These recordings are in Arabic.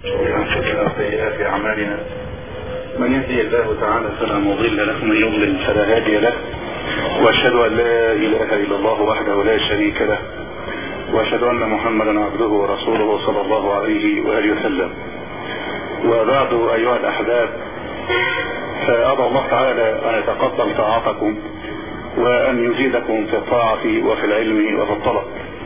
وأنفسنا وسيئات أعمالنا. من يهدي الله تعالى فلا مضل له ومن يضلل فلا هادي له، وأشهد أن لا إله إلا الله وحده لا شريك له، وأشهد أن محمدا عبده ورسوله صلى الله عليه وآله وسلم. وبعد أيها الأحباب، فأدعو الله تعالى أن يتقبل طاعتكم وأن يزيدكم في الطاعة وفي العلم وفي الطلب.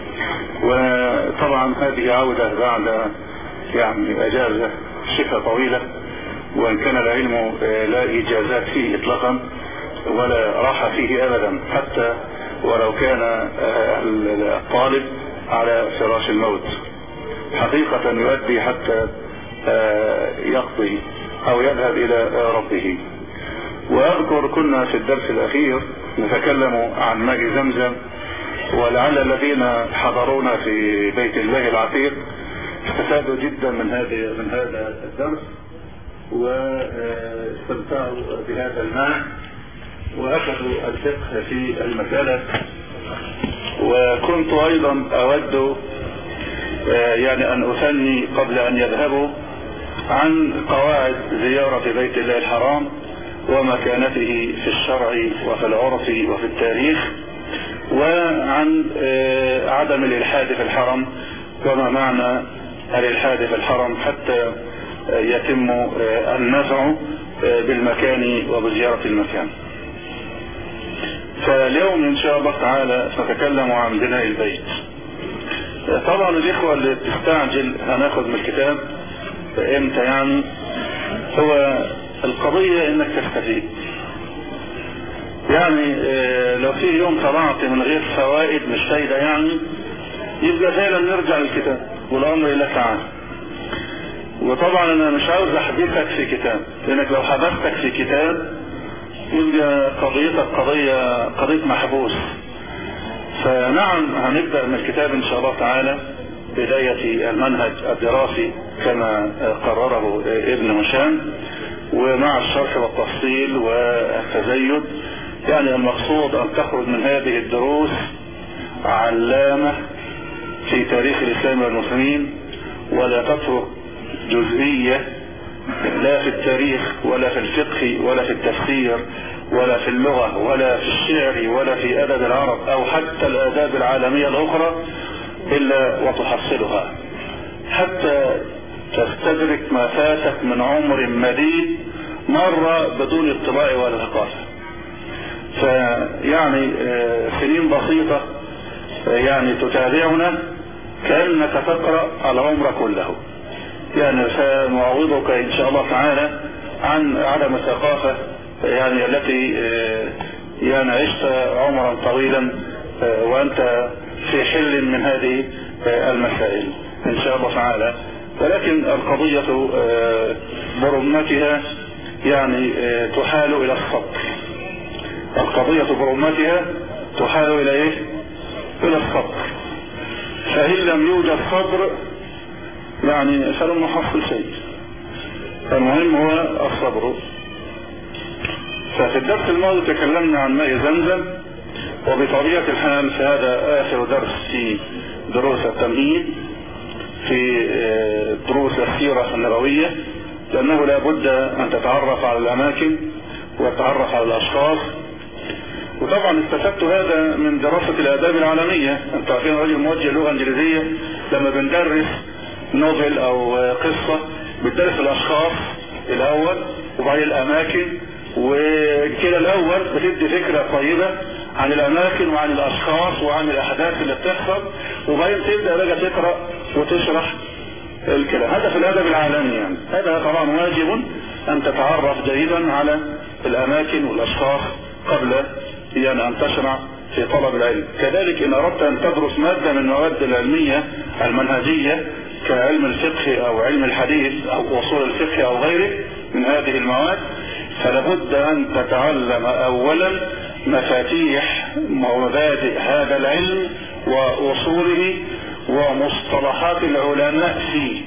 وطبعا هذه عودة بعد أجازة شفة طويلة، وإن كان العلم لا إجازات فيه إطلاقا ولا راحة فيه أبدا، حتى ولو كان الطالب على فراش الموت حقيقة يؤدي حتى يقضي أو يذهب إلى ربه. وأذكر كنا في الدرس الأخير نتكلم عن ماء زمزم، ولعل الذين حضرونا في بيت الله العتيق استفادوا جدا من هذا الدرس واستمتعوا بهذا الماء وأخذوا الفقه في المسألة. وكنت أيضا أود أن أثني قبل أن يذهبوا عن قواعد زيارة بيت الله الحرام ومكانته في الشرع وفي العرف وفي التاريخ، وعن عدم الإلحاد في الحرم وما معنى الإلحاد في الحرم حتى يتم النفع بالمكان وبزيارة المكان. فاليوم إن شاء الله تعالى سنتكلم عن بناء البيت. طبعا الإخوة اللي تستعجل هناخد من الكتاب امتى، هو القضية انك تستفيد. لو في يوم طلعت من غير فوائد مش فايدة يبقى فعلا نرجع للكتاب والامر لله تعالى. وطبعا انا مش عاوز احبسك في كتاب، لانك لو حبستك في كتاب يبقى قضيتك قضية محبوس. فنعم هنبدأ من الكتاب ان شاء الله تعالى بداية المنهج الدراسي كما قرره ابن هشام، ومع الشرح والتفصيل والتزيد. المقصود ان تخرج من هذه الدروس علامة في تاريخ الاسلام والمسلمين، ولا تترك جزئية لا في التاريخ ولا في الفقه ولا في التفسير ولا في اللغة ولا في الشعر ولا في ادب العرب او حتى الاداب العالمية الاخرى الا وتحصلها، حتى تستدرك ما فاتك من عمر مديد مرة بدون اطلاع ولا ثقافة. سنين بسيطة تتابعنا كأنك تقرأ العمر كله. سنعوضك ان شاء الله تعالى عن عدم الثقافة التي عشت عمرا طويلا وانت في حل من هذه المسائل ان شاء الله تعالى. ولكن القضية برمتها تحال الى الصبر. القضية برمتها تحال الى الى الصبر. فإن لم يوجد صبر فلن نحصل شيء. فالمهم هو الصبر. ففي الدرس الماضي تكلمنا عن ماء زمزم، وبطبيعة الحال فهذا آخر درس في دروس التمهيد في دروس السيرة النبوية، لأنه لا بد أن تتعرف على الأماكن وتتعرف على الأشخاص. وطبعا استفدت هذا من دراسة الآداب العالمية. أنت عارفين رجل موجه لغة إنجليزية لما بندرس نوفل أو قصة بندرس الأشخاص الأول وبعدين الأماكن، وكده الأول بتدي فكرة طيبة عن الأماكن وعن الأشخاص وعن الأحداث اللي بتحصل، وبعدين تبدأ بقى تقرأ وتشرح الكلام. هذا في الأدب العالمي. هذا طبعا واجب أن تتعرف جيدا على الأماكن والأشخاص قبل أن تشرع في طلب العلم. كذلك إن أردت أن تدرس مادة من المواد العلمية المنهجية كعلم الفقه أو علم الحديث أو أصول الفقه أو غيره من هذه المواد، فلابد أن تتعلم أولا مفاتيح ومبادئ هذا العلم وأصوله ومصطلحات العلماء فيه.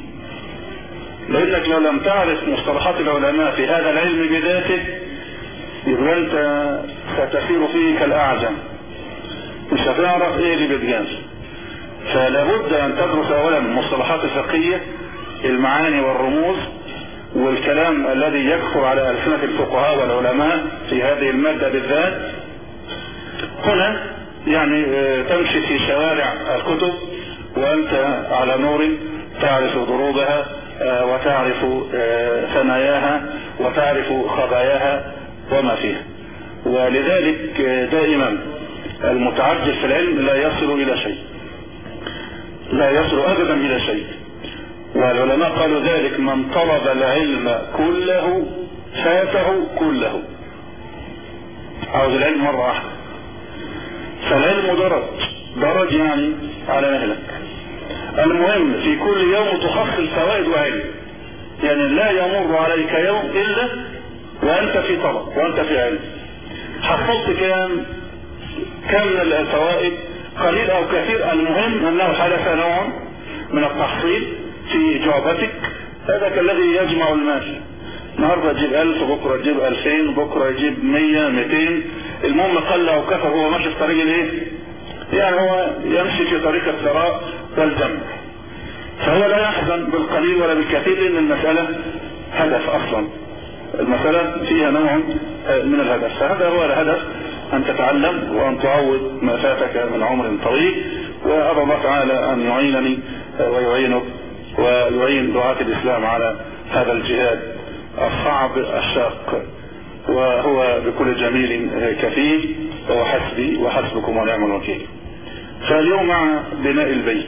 لأنك لو لم تعرف مصطلحات العلماء في هذا العلم بذاته يبقى أنت ستسير فيه كالأعجم، مش هتعرف ايه اللي بيتجاز. فلابد ان تدرس اولا المصطلحات الفقهية المعاني والرموز والكلام الذي يكثر على ألسنة الفقهاء والعلماء في هذه المادة بالذات. هنا يعني تمشي في شوارع الكتب وأنت على نور، تعرف ضروبها وتعرف ثناياها وتعرف خباياها وما فيها. ولذلك دائما المتعجل في العلم لا يصل إلى شيء، لا يصل أبدا إلى شيء. والعلماء قالوا ذلك: من طلب العلم كله فاته كله. عاوز العلم مرة واحدة. فالعلم درج يعني على مهلك. المهم في كل يوم تحصل فوائد وعلم، يعني لا يمر عليك يوم إلا وأنت في طلب وأنت في علم. حصلت كم من الفوائد، قليل أو كثير، المهم أنه حدث نوع من التحصيل في إجابتك. هذا كالذي يجمع المال، النهارده يجيب 1000 بكره يجيب 2000 بكره يجيب 100 200، المهم قل أو كثر هو ماشي في طريق الايه؟ يعني هو يمشي في طريق الثراء والجمع. فهو لا يحزن بالقليل ولا بالكثير، لأن المسألة هدف أصلا، المسألة فيها نوع من الهدف. فهذا هو الهدف، أن تتعلم وأن تعوض ما فاتك من عمر طويل. وأرى الله تعالى أن يعينني ويعينك ويعين دعاة الإسلام على هذا الجهاد الصعب الشاق، وهو بكل جميل كفيل وحسبي وحسبكم ونعم الوكيل. فاليوم مع بناء البيت،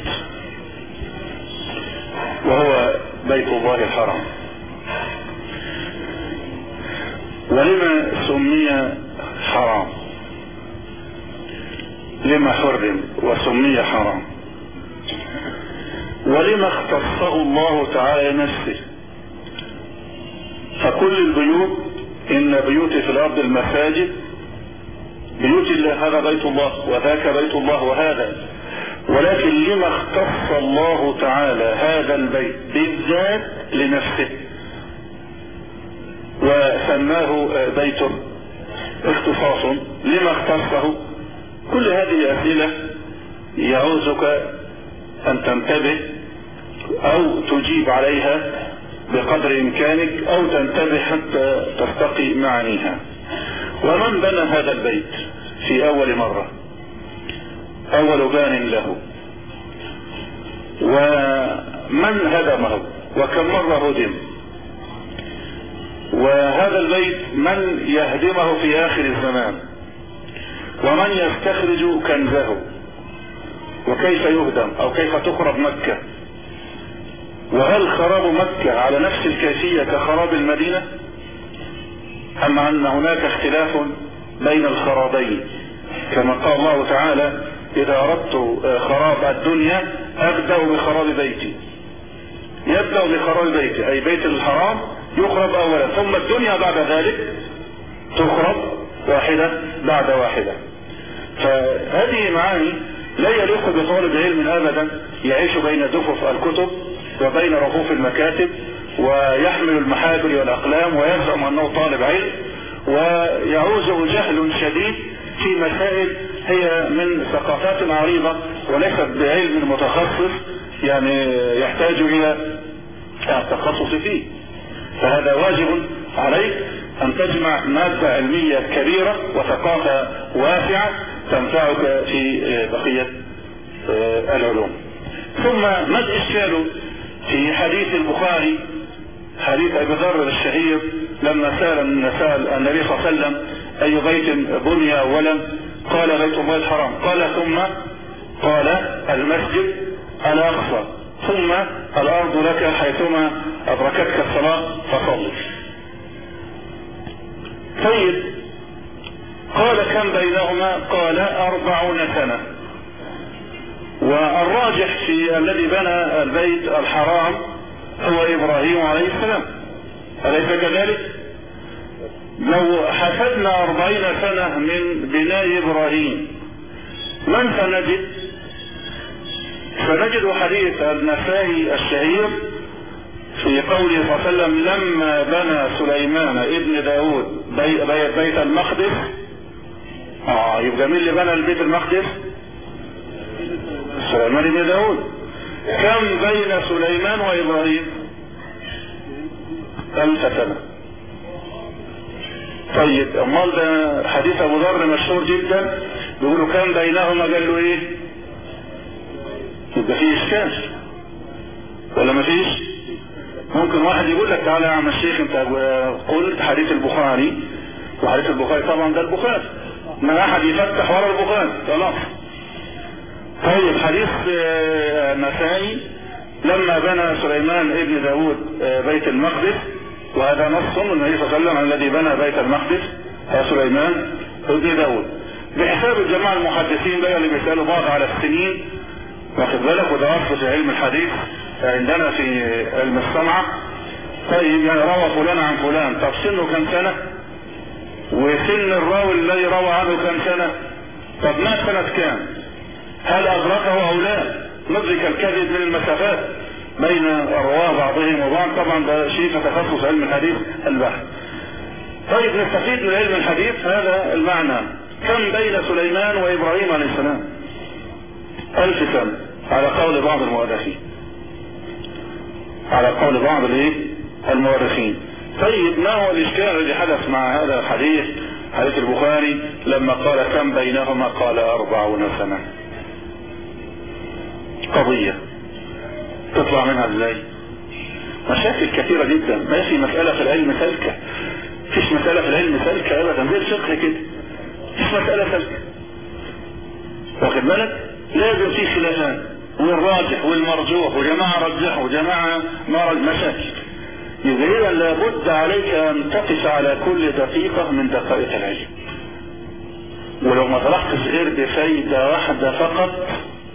وهو بيت الله الحرام. ولما سمي حرام؟ لما حرم وسمي حرام؟ ولما اختصه الله تعالى نفسه؟ فكل البيوت، إن بيوتي في الأرض المساجد، بيوت الله، هذا بيت الله وذاك بيت الله وهذا. ولكن لما اختص الله تعالى هذا البيت بالذات لنفسه وسماه بيته؟ اختصاص، لما اختصه؟ كل هذه أسئلة يعوزك أن تنتبه أو تجيب عليها بقدر إمكانك، أو تنتبه حتى تستقي معانيها. ومن بنى هذا البيت في أول مرة، أول بان له؟ ومن هدمه؟ وكم مرة هدم؟ وهذا البيت من يهدمه في آخر الزمان؟ ومن يستخرج كنزه؟ وكيف يهدم أو كيف تخرب مكة؟ وهل خراب مكة على نفس الكيفية كخراب المدينة، أم أن هناك اختلاف بين الخرابين؟ كما قال الله تعالى: إذا أردت خراب الدنيا أبدأ بخراب بيتي. يبدأ بخراب بيتي أي بيت الحرام يخرب أولا، ثم الدنيا بعد ذلك تخرب واحدة بعد واحدة. فهذه معاني لا يليق بطالب علم أبدا يعيش بين دفف الكتب وبين رفوف المكاتب ويحمل المحابر والأقلام ويزعم أنه طالب علم، ويعوزه جهل شديد في مسائل هي من ثقافات عريضة وليست بعلم متخصص يعني يحتاج إلى التخصص فيه. فهذا واجب عليك أن تجمع مادة علمية كبيرة وثقافة واسعة تنفعك في بقية العلوم. ثم ما الإشكال في حديث البخاري، حديث أبي ذر الشهير لما سأل النبي صلى الله عليه وسلم: أي بيت بني أولا؟ قال: بيت الله الحرام. قال: ثم؟ قال: المسجد الأقصى، ثم الأرض لك حيثما أدركتك الصلاة فصل. طيب، قال: كم بينهما؟ قال: 40 سنة. والراجح في الذي بنى البيت الحرام هو إبراهيم عليه السلام، أليس كذلك؟ لو حسبنا 40 سنة من بناء إبراهيم من سنجد حديث النسائي الشهير في قوله صلى الله عليه وسلم: لما بنى سليمان ابن داود بيت المقدس. يبقى مين اللي بنى البيت المقدس؟ سليمان ابن داود. كم بين سليمان وإبراهيم؟ 1000 سنة. طيب امال ده حديث ابو ذر مشهور جدا، بيقولوا كان بينهما، قال له ايه؟ يبقى فيه اشكال ولا ما فيش؟ ممكن واحد يقول لك تعالى يا عم الشيخ انت قلت حديث البخاري، وحديث البخاري طبعا ده البخاري، ما احد يفتح ورا البخاري خلاص. طيب حديث النسائي لما بنى سليمان ابن داود بيت المقدس، وهذا نص من النبي صلى الله عليه وسلم الذي بنى بيت المقدس سليمان ابن داود، بحساب الجماعة المحدثين بقى اللي بيسألوا بعض على السنين، واخد بالك، وده اصل في علم الحديث عندنا في علم الصنعة. طيب يعني روى فلان عن فلان، طب سنه كم سنة؟ وسن الراوي الذي روى عنه كم سنة؟ طب مات سنة كام؟ هل أدركه أو لا؟ ندرك الكذب من المسافات بين أرواح بعضهم وبعض، طبعا ده شيء في تخصص علم الحديث البحث. طيب نستفيد من علم الحديث هذا المعنى، كم بين سليمان وإبراهيم عليه السلام؟ 1000 سنة على قول بعض المؤرخين، على قول بعض المؤرخين. طيب ما هو الإشكال الذي حدث مع هذا الحديث، حديث البخاري لما قال كم بينهما؟ قال 40 سنة. قضية تطلع منها ازاي؟ مشاكل كثيرة جدا، ما في مسألة في العلم سلكة، فيش مسألة في العلم سلكة ابدا زي الفقه كده، فيش مسألة سلكة، واخد بالك؟ لازم في خلافات، والراجح والمرجوح، وجماعة رجحوا وجماعة ما مشاكل. إذا لابد عليك أن تقف على كل دقيقة من دقائق العلم، ولو ما طلعتش غير بفايدة واحدة فقط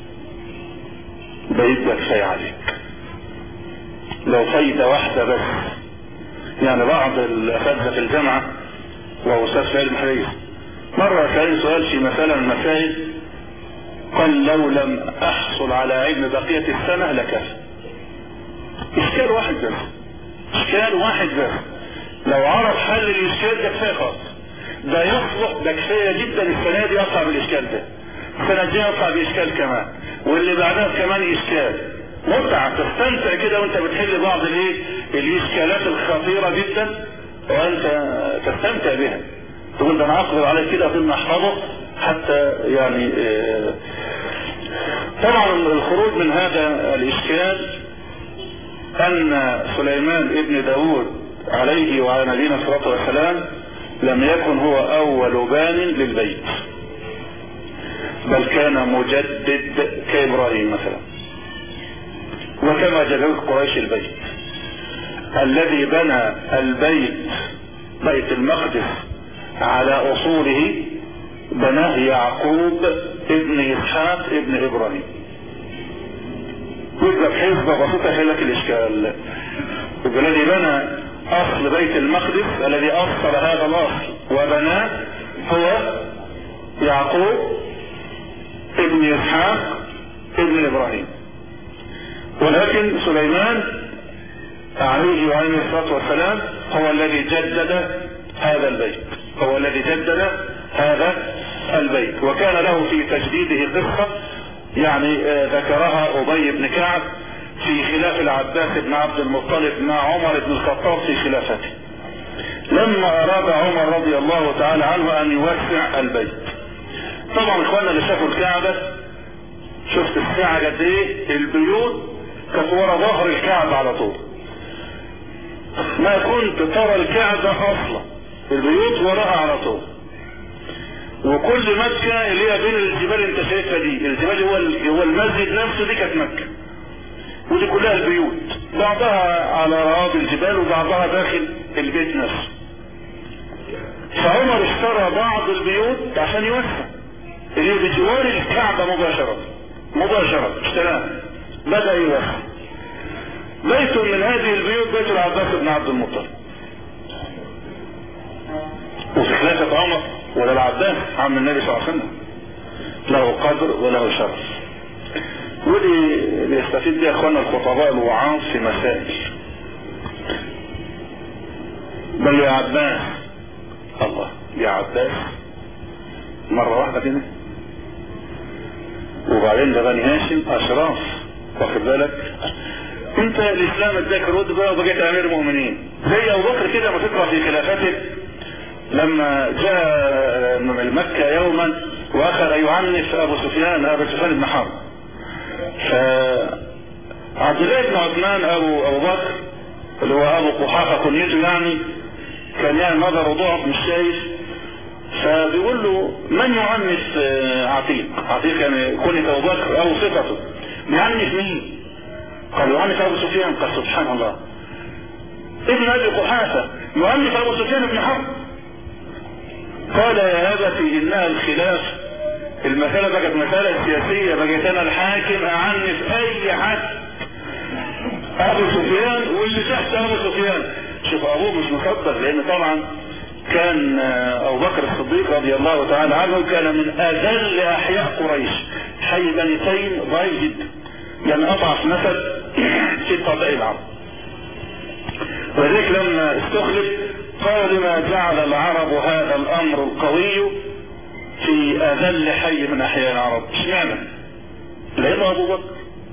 بيبقى كفاية عليك، لو فايدة واحدة بس. يعني بعض الأساتذة في الجامعة وأستاذ في علم الحديث مرة سأل سؤال في مسألة من المسائل، قال لو لم أحصل على علم بقية السنة لكفى. إشكال واحد بس، إشكال واحد بس، لو عرف حل الإشكال ده كفاية خالص، ده يصلح، ده كفاية جدا السنة دي أطلع بالإشكال ده، السنة دي أطلع بإشكال كمان، واللي بعدها كمان إشكال. متعة تستمتع كده وانت بتحل بعض الإشكالات الخطيرة جدا وانت تستمتع بها، تقول ده انا اقدر عليه كده ثم احفظه حتى يعني. طبعا الخروج من هذا الإشكال أن سليمان ابن داود عليه وعلى نبينا الصلاة والسلام لم يكن هو أول بان للبيت، بل كان مجدد كإبراهيم مثلا، وكما جددت قريش البيت. الذي بنى البيت بيت المقدس على أصوله بناه يعقوب ابن إسحاق ابن إبراهيم. يبقى حسبة بسيطة خلك الإشكال. الذي بنى أصل بيت المقدس، الذي أصل هذا الأصل وبناه هو يعقوب ابن إسحاق ابن إبراهيم، ولكن سليمان عليه وعليه الصلاة والسلام هو الذي جدد هذا البيت، هو الذي جدد هذا البيت. وكان له في تجديده قصة يعني ذكرها أبي بن كعب في خلاف العباس بن عبد المطلب مع عمر بن الخطاب في خلافته، لما أراد عمر رضي الله تعالى عنه أن يوسع البيت. طبعا اخواننا اللي شافوا الكعبة شفت الساعة قد ايه، البيوت كانت ورا ظهر الكعبة على طول، ما كنت ترى الكعبة اصلا، البيوت وراها على طول. وكل مكة اللي هي بين الجبال انت شايفها دي، الجبال هو المسجد نفسه، دي كانت مكة، ودي كلها البيوت، بعضها على رأس الجبال وبعضها داخل البيت نفسه. فعمر اشترى بعض البيوت عشان يوسع، اللي هي بجوار الكعبة مباشرة اشتراها، بدأ يوسع. بيت من هذه البيوت بيت العباس بن عبد المطلب، وفي خلافة عمر ولا العباس عم النبي صلى الله عليه وسلم له قدر وله شرف. ودي يستفيد بها اخوانا الخطباء الوعاظ في مسائل. بل يا عباس، الله يا عباس مرة واحدة كده، وبعدين ده بني هاشم اشراف، واخد بالك، انت الاسلام اداك رتبه وبقيت امير المؤمنين زي ابو بكر كده ما تقرا في خلافته لما جاء من مكه يوما واخر يعنف ابو سفيان بن حرب. فعبد الله بن عثمان ابو بكر اللي هو ابو قحافه كنيته يعني كان يعني نظره ضعف مش شايف، فبيقول له من يعنف عتيق يعني كنية ابو بكر او صفته يعنف مين؟ قال يعنف ابو سفيان. قال سبحان الله ابن ابي قحافه يعنف ابو سفيان بن حرب. قال يا ابتي انها الخلاف، المسألة بقت مسألة سياسية، بقيت انا الحاكم اعنف اي حد ابو سفيان واللي تحت ابو سفيان. شوف ابوه مش مصدق، لان طبعا كان ابو بكر الصديق رضي الله تعالى عنه كان من اذل احياء قريش، حي بني تيم ضعيف جدا، يعني اضعف مثل في قبائل العرب. وذلك لما استخلف قال لما جعل العرب هذا الامر القوي في اذل حي من احياء العرب. اشمعنى؟ لانه ابو بكر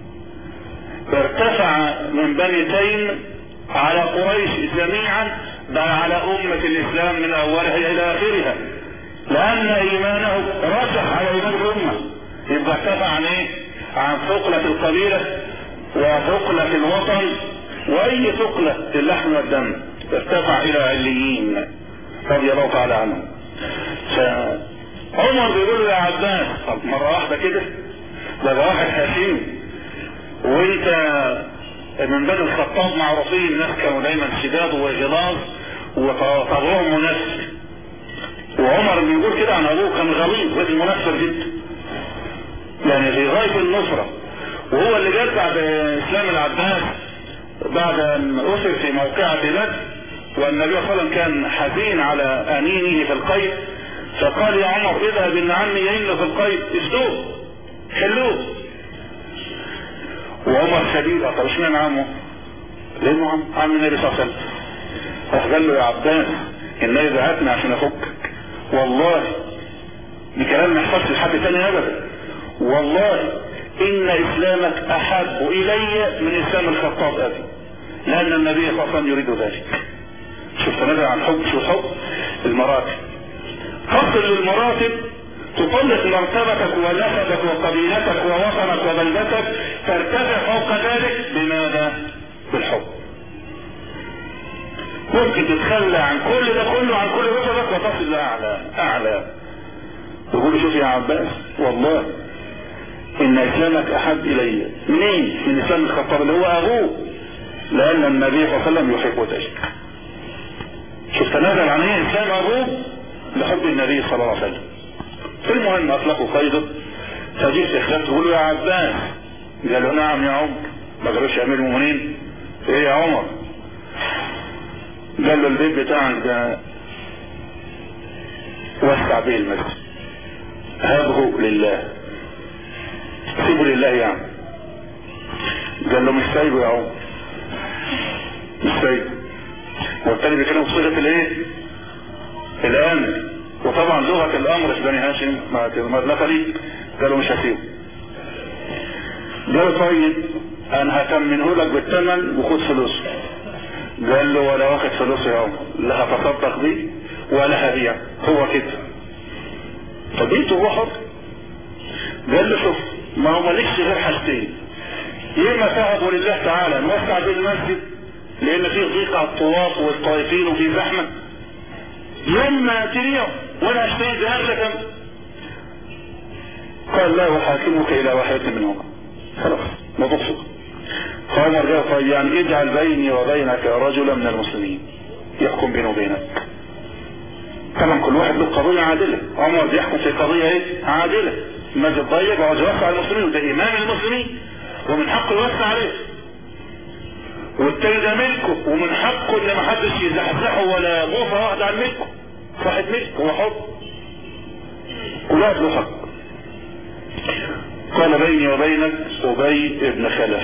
ارتفع من بني تيم على قريش جميعا، بل على امة الاسلام من اولها الى اخرها، لان ايمانه رجح على ايمان الامة. يبقى ارتفع عن ايه؟ عن ثقلة القبيلة وثقلة الوطن واي ثقلة اللحم والدم، ارتفع الى عليين رضي الله تعالى عنه. فعمر بيقول له يا عباس، مرة واحدة كده ده واحد حكيم وانت من بني الخطاب معروفين، الناس كانوا دايما شداد وغلاظ وطبعهم منافق، وعمر بيقول كده عن ابوه كان غليظ وابن منافق جدا يعني في غاية النصرة، وهو اللي جاء بعد اسلام العباس بعد ان اسر في موقعة بدر، والنبي صلى الله عليه وسلم كان حزين على انينه في القيد، فقال يا عمر اذهب ان عمي يئن في القيد اشتوه حلوه. وعمر شديد، طب اشمعنى عمه؟ لانه عم النبي صلى الله عليه وسلم. فقال له يا عباس النبي بعتنا عشان افكك، والله دي كلام ما يحصلش لحد تاني ابدا، والله ان اسلامك احب الي من اسلام الخطاب ابي، لان النبي صلى الله عليه وسلم يريد ذلك. شوف تنازع عن حب، شو حب المراتب، فصل للمراتب تطلق مرتبتك ونسبك وقبيلتك ووطنك وبلدتك، ترتفع فوق ذلك بماذا؟ بالحب. ممكن تتخلى عن كل ده كله، عن كل رتبك، وتصل لأعلى. يقول شوف يا عباس والله ان اسلامك احب الي منين؟ من اسلام الخطاب اللي هو ابوه، لان النبي صلى الله عليه وسلم يحب ذلك. شوف تنازل عن ايه؟ اسلام ابوه لحب النبي صلى الله عليه وسلم. المهم اطلقوا قيده، فجيت اخلاف تقول له يا عباس، قال له نعم يا عمر. ما قالوش يا امير المؤمنين ايه يا عمر؟ قال له البيت بتاعك ده وسع به المسجد، هبه لله، سيبه لله يعني. قال له مش سايبه يا عمر، مش سايبه. والتاني بيتكلم بصيغه الايه؟ الامر، وطبعا لغه الامر في بني هاشم ما نقلي. قالوا مش هسيبه. قال طيب انا هتمنه لك بالثمن وخد فلوسه. قال له ولا واخد فلوسه يا عمر، لا هتصدق بيه ولا هبيع، هو كده. فبيته هو حر. قال له شوف ما هو مالكش غير حاجتين، يا اما تهبوا لله تعالى نوسع بيه المسجد لان فيه ضيق على الطواف والطائفين وفيه زحمه، يا اما تبيعه وانا اشتري بأغلى. قال لا احاكمك الى واحدة منهما، خلاص ما تقصد. قال مرجع طيب يعني اجعل بيني وبينك رجلا من المسلمين يحكم بيني وبينك. طبعا كل واحد له قضية عادلة، عمر بيحكم في قضية ايه؟ عادلة. المسجد ضيق وعاوز يوسع على المسلمين، وده امام المسلمين ومن حقه يوسع عليه، والتاني ده ملكه ومن حقه ان ما حدش يزحزحه ولا غوفة واحدة عن ملكه، صاحب ملك هو حر، كل واحد له حق. قال بيني وبينك أبي بن خلف.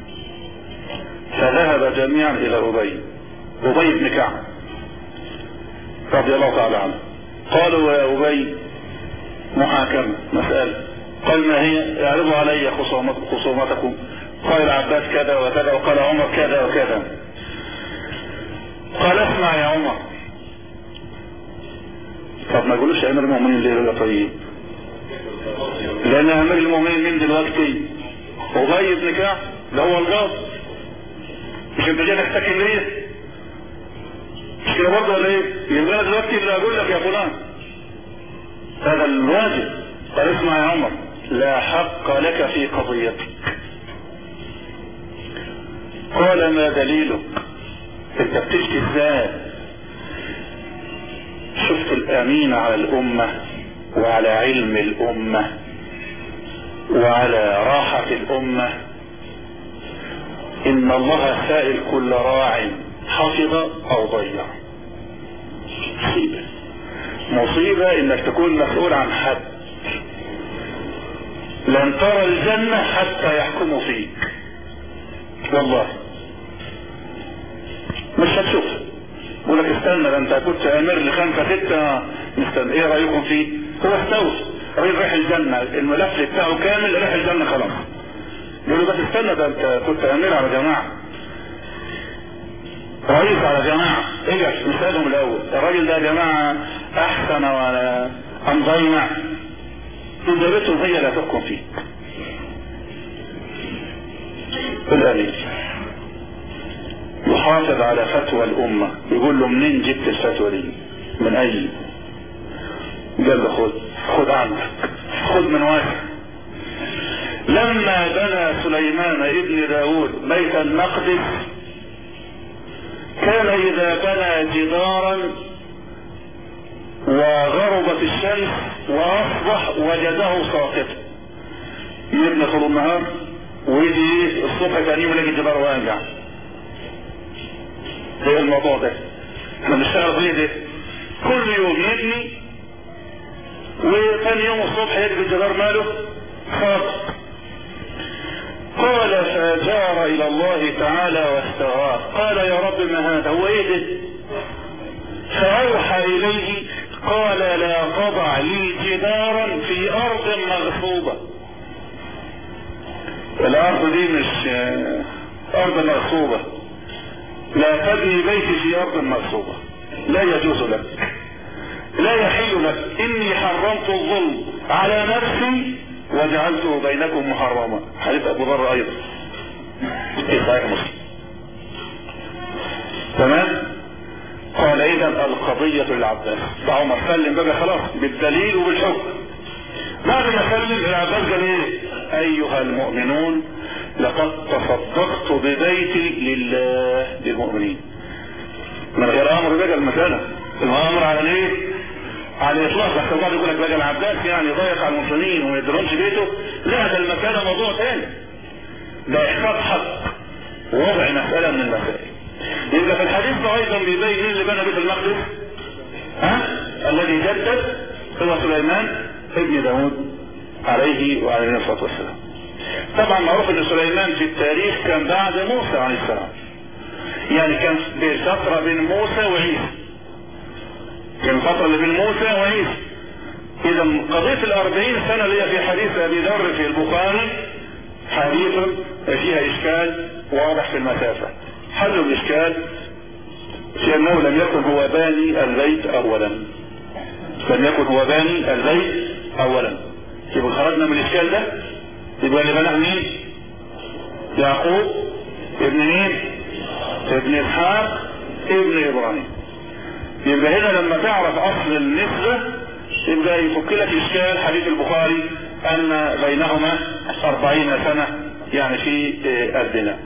فذهب جميعا الى أبي بن كعب رضي الله تعالى عنه. قالوا يا أبي محاكمة مسألة. قال ما هي؟ اعرضوا علي خصومتكم. قال العباس كذا وكذا وقال عمر كذا وكذا. قال اسمع يا عمر. طب ما يقولوش امير المؤمنين ليه ولا طيب؟ لان امير المؤمنين مين دلوقتي؟ ابي بن كعب ده هو القاضي. مش انت جاي تحتكم ليه؟ مش كده برضه ولا ايه؟ يبقى انا دلوقتي اللي اقول لك يا فلان هذا الواجب. قال اسمع يا عمر لا حق لك في قضيتك. قال ما دليلك؟ انت بتشتي ازاي؟ شفت الامين على الامة وعلى علم الامة وعلى راحة الامة. ان الله سائل كل راع حفظ او ضيع. مصيبة انك تكون مسؤول عن حد لن ترى الجنة حتى يحكموا فيك. والله مش هتشوف. يقول لك استنى ده انت كنت امير ل5 6 مستنى ايه رايكم فيه؟ هو استوفى الراجل رايح الجنة الملف بتاعه كامل رايح الجنة خلاص. يقول له بس استنى ده انت كنت امير على جماعة رئيس على جماعة اجل نسألهم الاول الراجل ده يا جماعة احسن ولا ام ضيع؟ انزلتهم هي لا تحكم فيك. الامين يحافظ على فتوى الامة يقول له منين جبت الفتوى دي؟ من اي؟ قال له خد عنك خد من واسع. لما بنى سليمان ابن داود بيت المقدس كان اذا بنى جدارا وغربت الشمس واصبح وجده ساقطا يبني طول النهار ويجي الصبح كان يملك الجدار واقع. ايه الموضوع ده؟ احنا بنشتغل فيه ده كل يوم يبني وثاني يوم الصبح يجي الجدار ماله ساقط. قال فجار الى الله تعالى واستغاث قال يا رب ما هذا؟ هو ايه ده؟ فاوحى اليه قال لا تضع لي جدارا في ارض مغصوبة. الارض دي مش ارض مغصوبة. لا تبني بيتي في ارض مغصوبة. لا يجوز لك لا يحل لك. اني حرمت الظلم على نفسي وجعلته بينكم محرما. حديث ابو ذر ايضا في صحيح مسلم. تمام. قال اذا القضية للعباس. عمر سلم بقى خلاص بالدليل وبالحكم. بعد ما سلم العباس قال ايه؟ ايها المؤمنون لقد تصدقت ببيتي لله للمؤمنين. من غير امر بقى المسألة الامر على ايه؟ على الاطلاق. بس بعض يقول لك بقى العباس يعني ضيق على المسلمين وما يدرونش بيته. لا ده المسألة موضوع ثاني. ده احقاق حق ووضع مسألة من المسائل. يبقى في الحديث ده ايضا بيبين مين اللي بنى بيت المقدس؟ الذي جدد هو سليمان ابن داود عليه وعليه الصلاة والسلام. طبعا معروف ان سليمان في التاريخ كان بعد موسى عليه السلام. يعني كان فترة بين موسى وعيسى. كان فترة اللي بين موسى وعيسى. اذا قضية 40 سنة اللي هي في حديث ابي ذر في البخاري حديث فيها اشكال واضح في المسافة. حل الاشكال في انه لم يكن هو باني البيت اولا. لم يكن هو باني البيت اولا. يبقى خرجنا من الاشكال ده. يبقى اللي بناه مين؟ يعقوب ابن مين؟ ابن اسحاق ابن ابراهيم. يبقى هنا لما تعرف اصل النسبة يبقى يفك لك اشكال حديث البخاري ان بينهما 40 سنة يعني في البناء.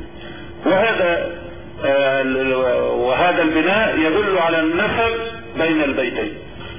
وهذا البناء يدل على النسب بين البيتين.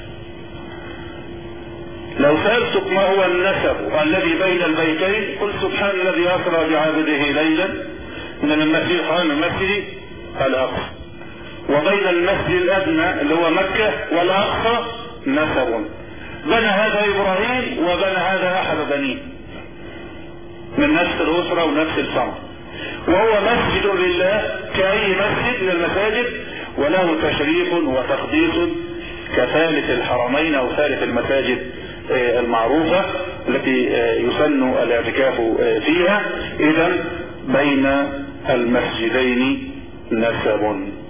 لو سألتك ما هو النسب الذي بين البيتين قل سبحان الذي أسرى بعبده ليلا من المسجد الحرام المسجد الأقصى. وبين المسجد الأدنى اللي هو مكة والأقصى نسب. بنى هذا إبراهيم وبنى هذا أحد بنيه من نفس الأسرة ونفس الفرع. وهو مسجد لله كأي مسجد من المساجد وله تشريف وتقديس كثالث الحرمين أو ثالث المساجد المعروفة التي يسن الاعتكاف فيها. إذا بين المسجدين نسب،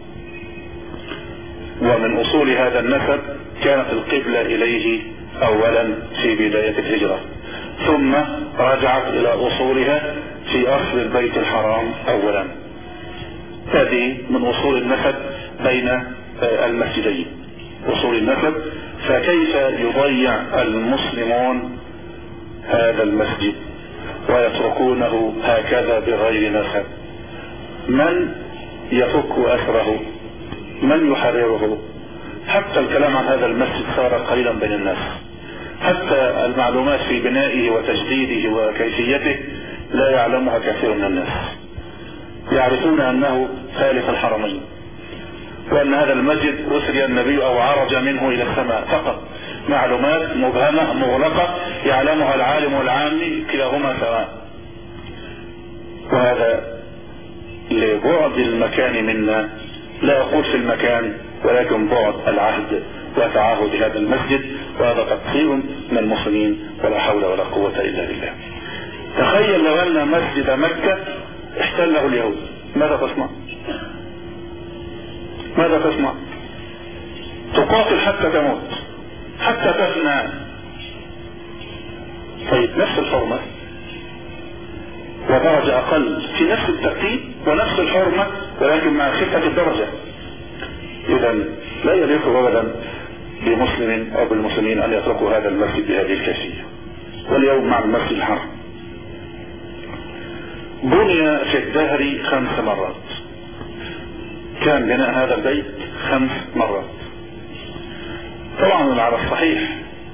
ومن أصول هذا النسب كانت القبلة إليه أولا في بداية الهجرة، ثم رجعت إلى أصولها في أصل البيت الحرام أولا. هذه من أصول النسب بين المسجدين، أصول النسب. فكيف يضيع المسلمون هذا المسجد ويتركونه هكذا بغير نسب؟ من يفك أسره؟ من يحرره؟ حتى الكلام عن هذا المسجد صار قليلا بين الناس، حتى المعلومات في بنائه وتجديده وكيفيته لا يعلمها كثير من الناس. يعرفون أنه ثالث الحرمين، وأن هذا المسجد أسري النبي أو عرج منه إلى السماء فقط. معلومات مبهمة مغلقة يعلمها العالم والعامي كلاهما سواء. وهذا لبعد المكان منا، لا أقول في المكان ولكن بعد العهد وتعاهد هذا المسجد، وهذا تقصير من المسلمين ولا حول ولا قوة إلا بالله. تخيل لو أن مسجد مكة احتله اليهود، ماذا تصنع؟ ماذا تصنع؟ تقاتل حتى تموت، حتى تفنى. طيب نفس الحرمة ودرجة أقل في نفس الترتيب ونفس الحرمة، ولكن مع خفة الدرجة. إذا لا يليق أبدا بمسلم أو بالمسلمين أن يتركوا هذا المسجد بهذه الكيفية. واليوم مع المسجد الحرام بني في الدهر 5 مرات، كان بناء هذا البيت 5 مرات طبعا على الصحيح،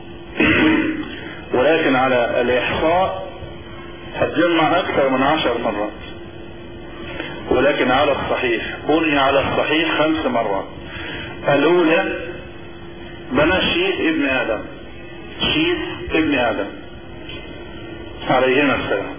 ولكن على الإحصاء هتجمع أكثر من 10 مرات، ولكن على الصحيح بني على الصحيح 5 مرات. الأولى بنى شيث ابن آدم، شيث ابن آدم عليهما السلام.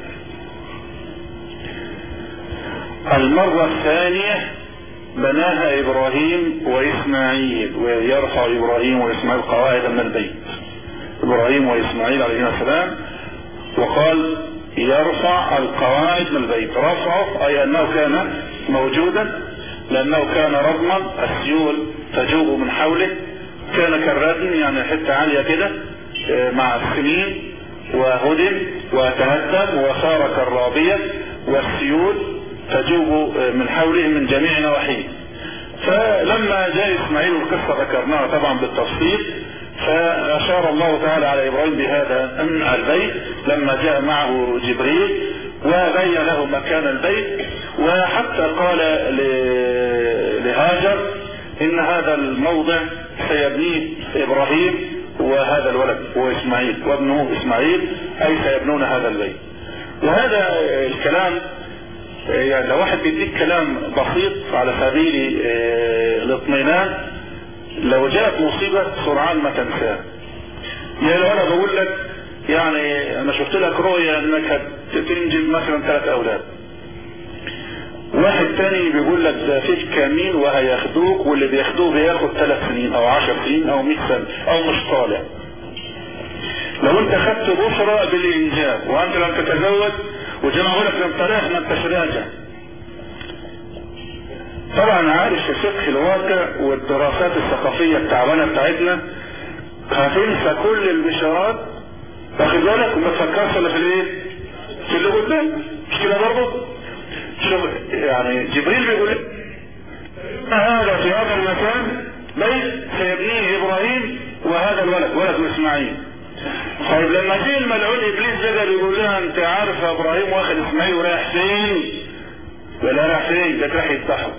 المرة الثانية بناها إبراهيم وإسماعيل، ويرفع إبراهيم وإسماعيل قواعد من البيت، إبراهيم وإسماعيل عليهما السلام، وقال يرفع القواعد من البيت. رفعه أي أنه كان موجودا، لأنه كان رضما، السيول تجوب من حوله، كان كالردم يعني حتة عالية كده مع السنين، وهدم وتهدم وصار كالرابية، والسيول تجوب من حوله من جميع نواحيه. فلما جاء إسماعيل، القصة ذكرناها طبعا بالتفصيل، فأشار الله تعالى على إبراهيم بهذا البيت لما جاء معه جبريل وبين له مكان البيت، وحتى قال لهاجر إن هذا الموضع سيبنيه إبراهيم وهذا الولد هو إسماعيل وابنه إسماعيل، أي سيبنون هذا البيت. وهذا الكلام يعني لو واحد بيديك كلام بسيط على سبيل الاطمئنان، لو جاءت مصيبة سرعان ما تنساه. يعني لو انا بقول لك يعني انا شفت لك رؤية انك هتنجب مثلا 3 اولاد، واحد تاني بيقول لك ده فيك كمين وهياخدوك، واللي بياخدوه بياخد 3 سنين او 10 سنين او 100 سنة او مش طالع. لو انت خدت بشرى بالانجاب وانت لم تتزوج وجمعوا لك لم طلاق ما انتش راجع، طبعا عارف في فقه الواقع والدراسات الثقافية التعبانة بتاعتنا هتنسى كل البشارات، واخد بالك، وما تفكرش الا في الايه؟ في اللي قدام. مش كده برضه؟ شوف يعني جبريل بيقول هذا في هذا المكان بيت سيبنيه ابراهيم وهذا الولد ولد اسماعيل. طيب لما جه الملعون ابليس ده بيقول لها انت عارف يا ابراهيم واخد اسماعيل ورايح فين؟ ولا رايح فين؟ ده رايح يذبحه.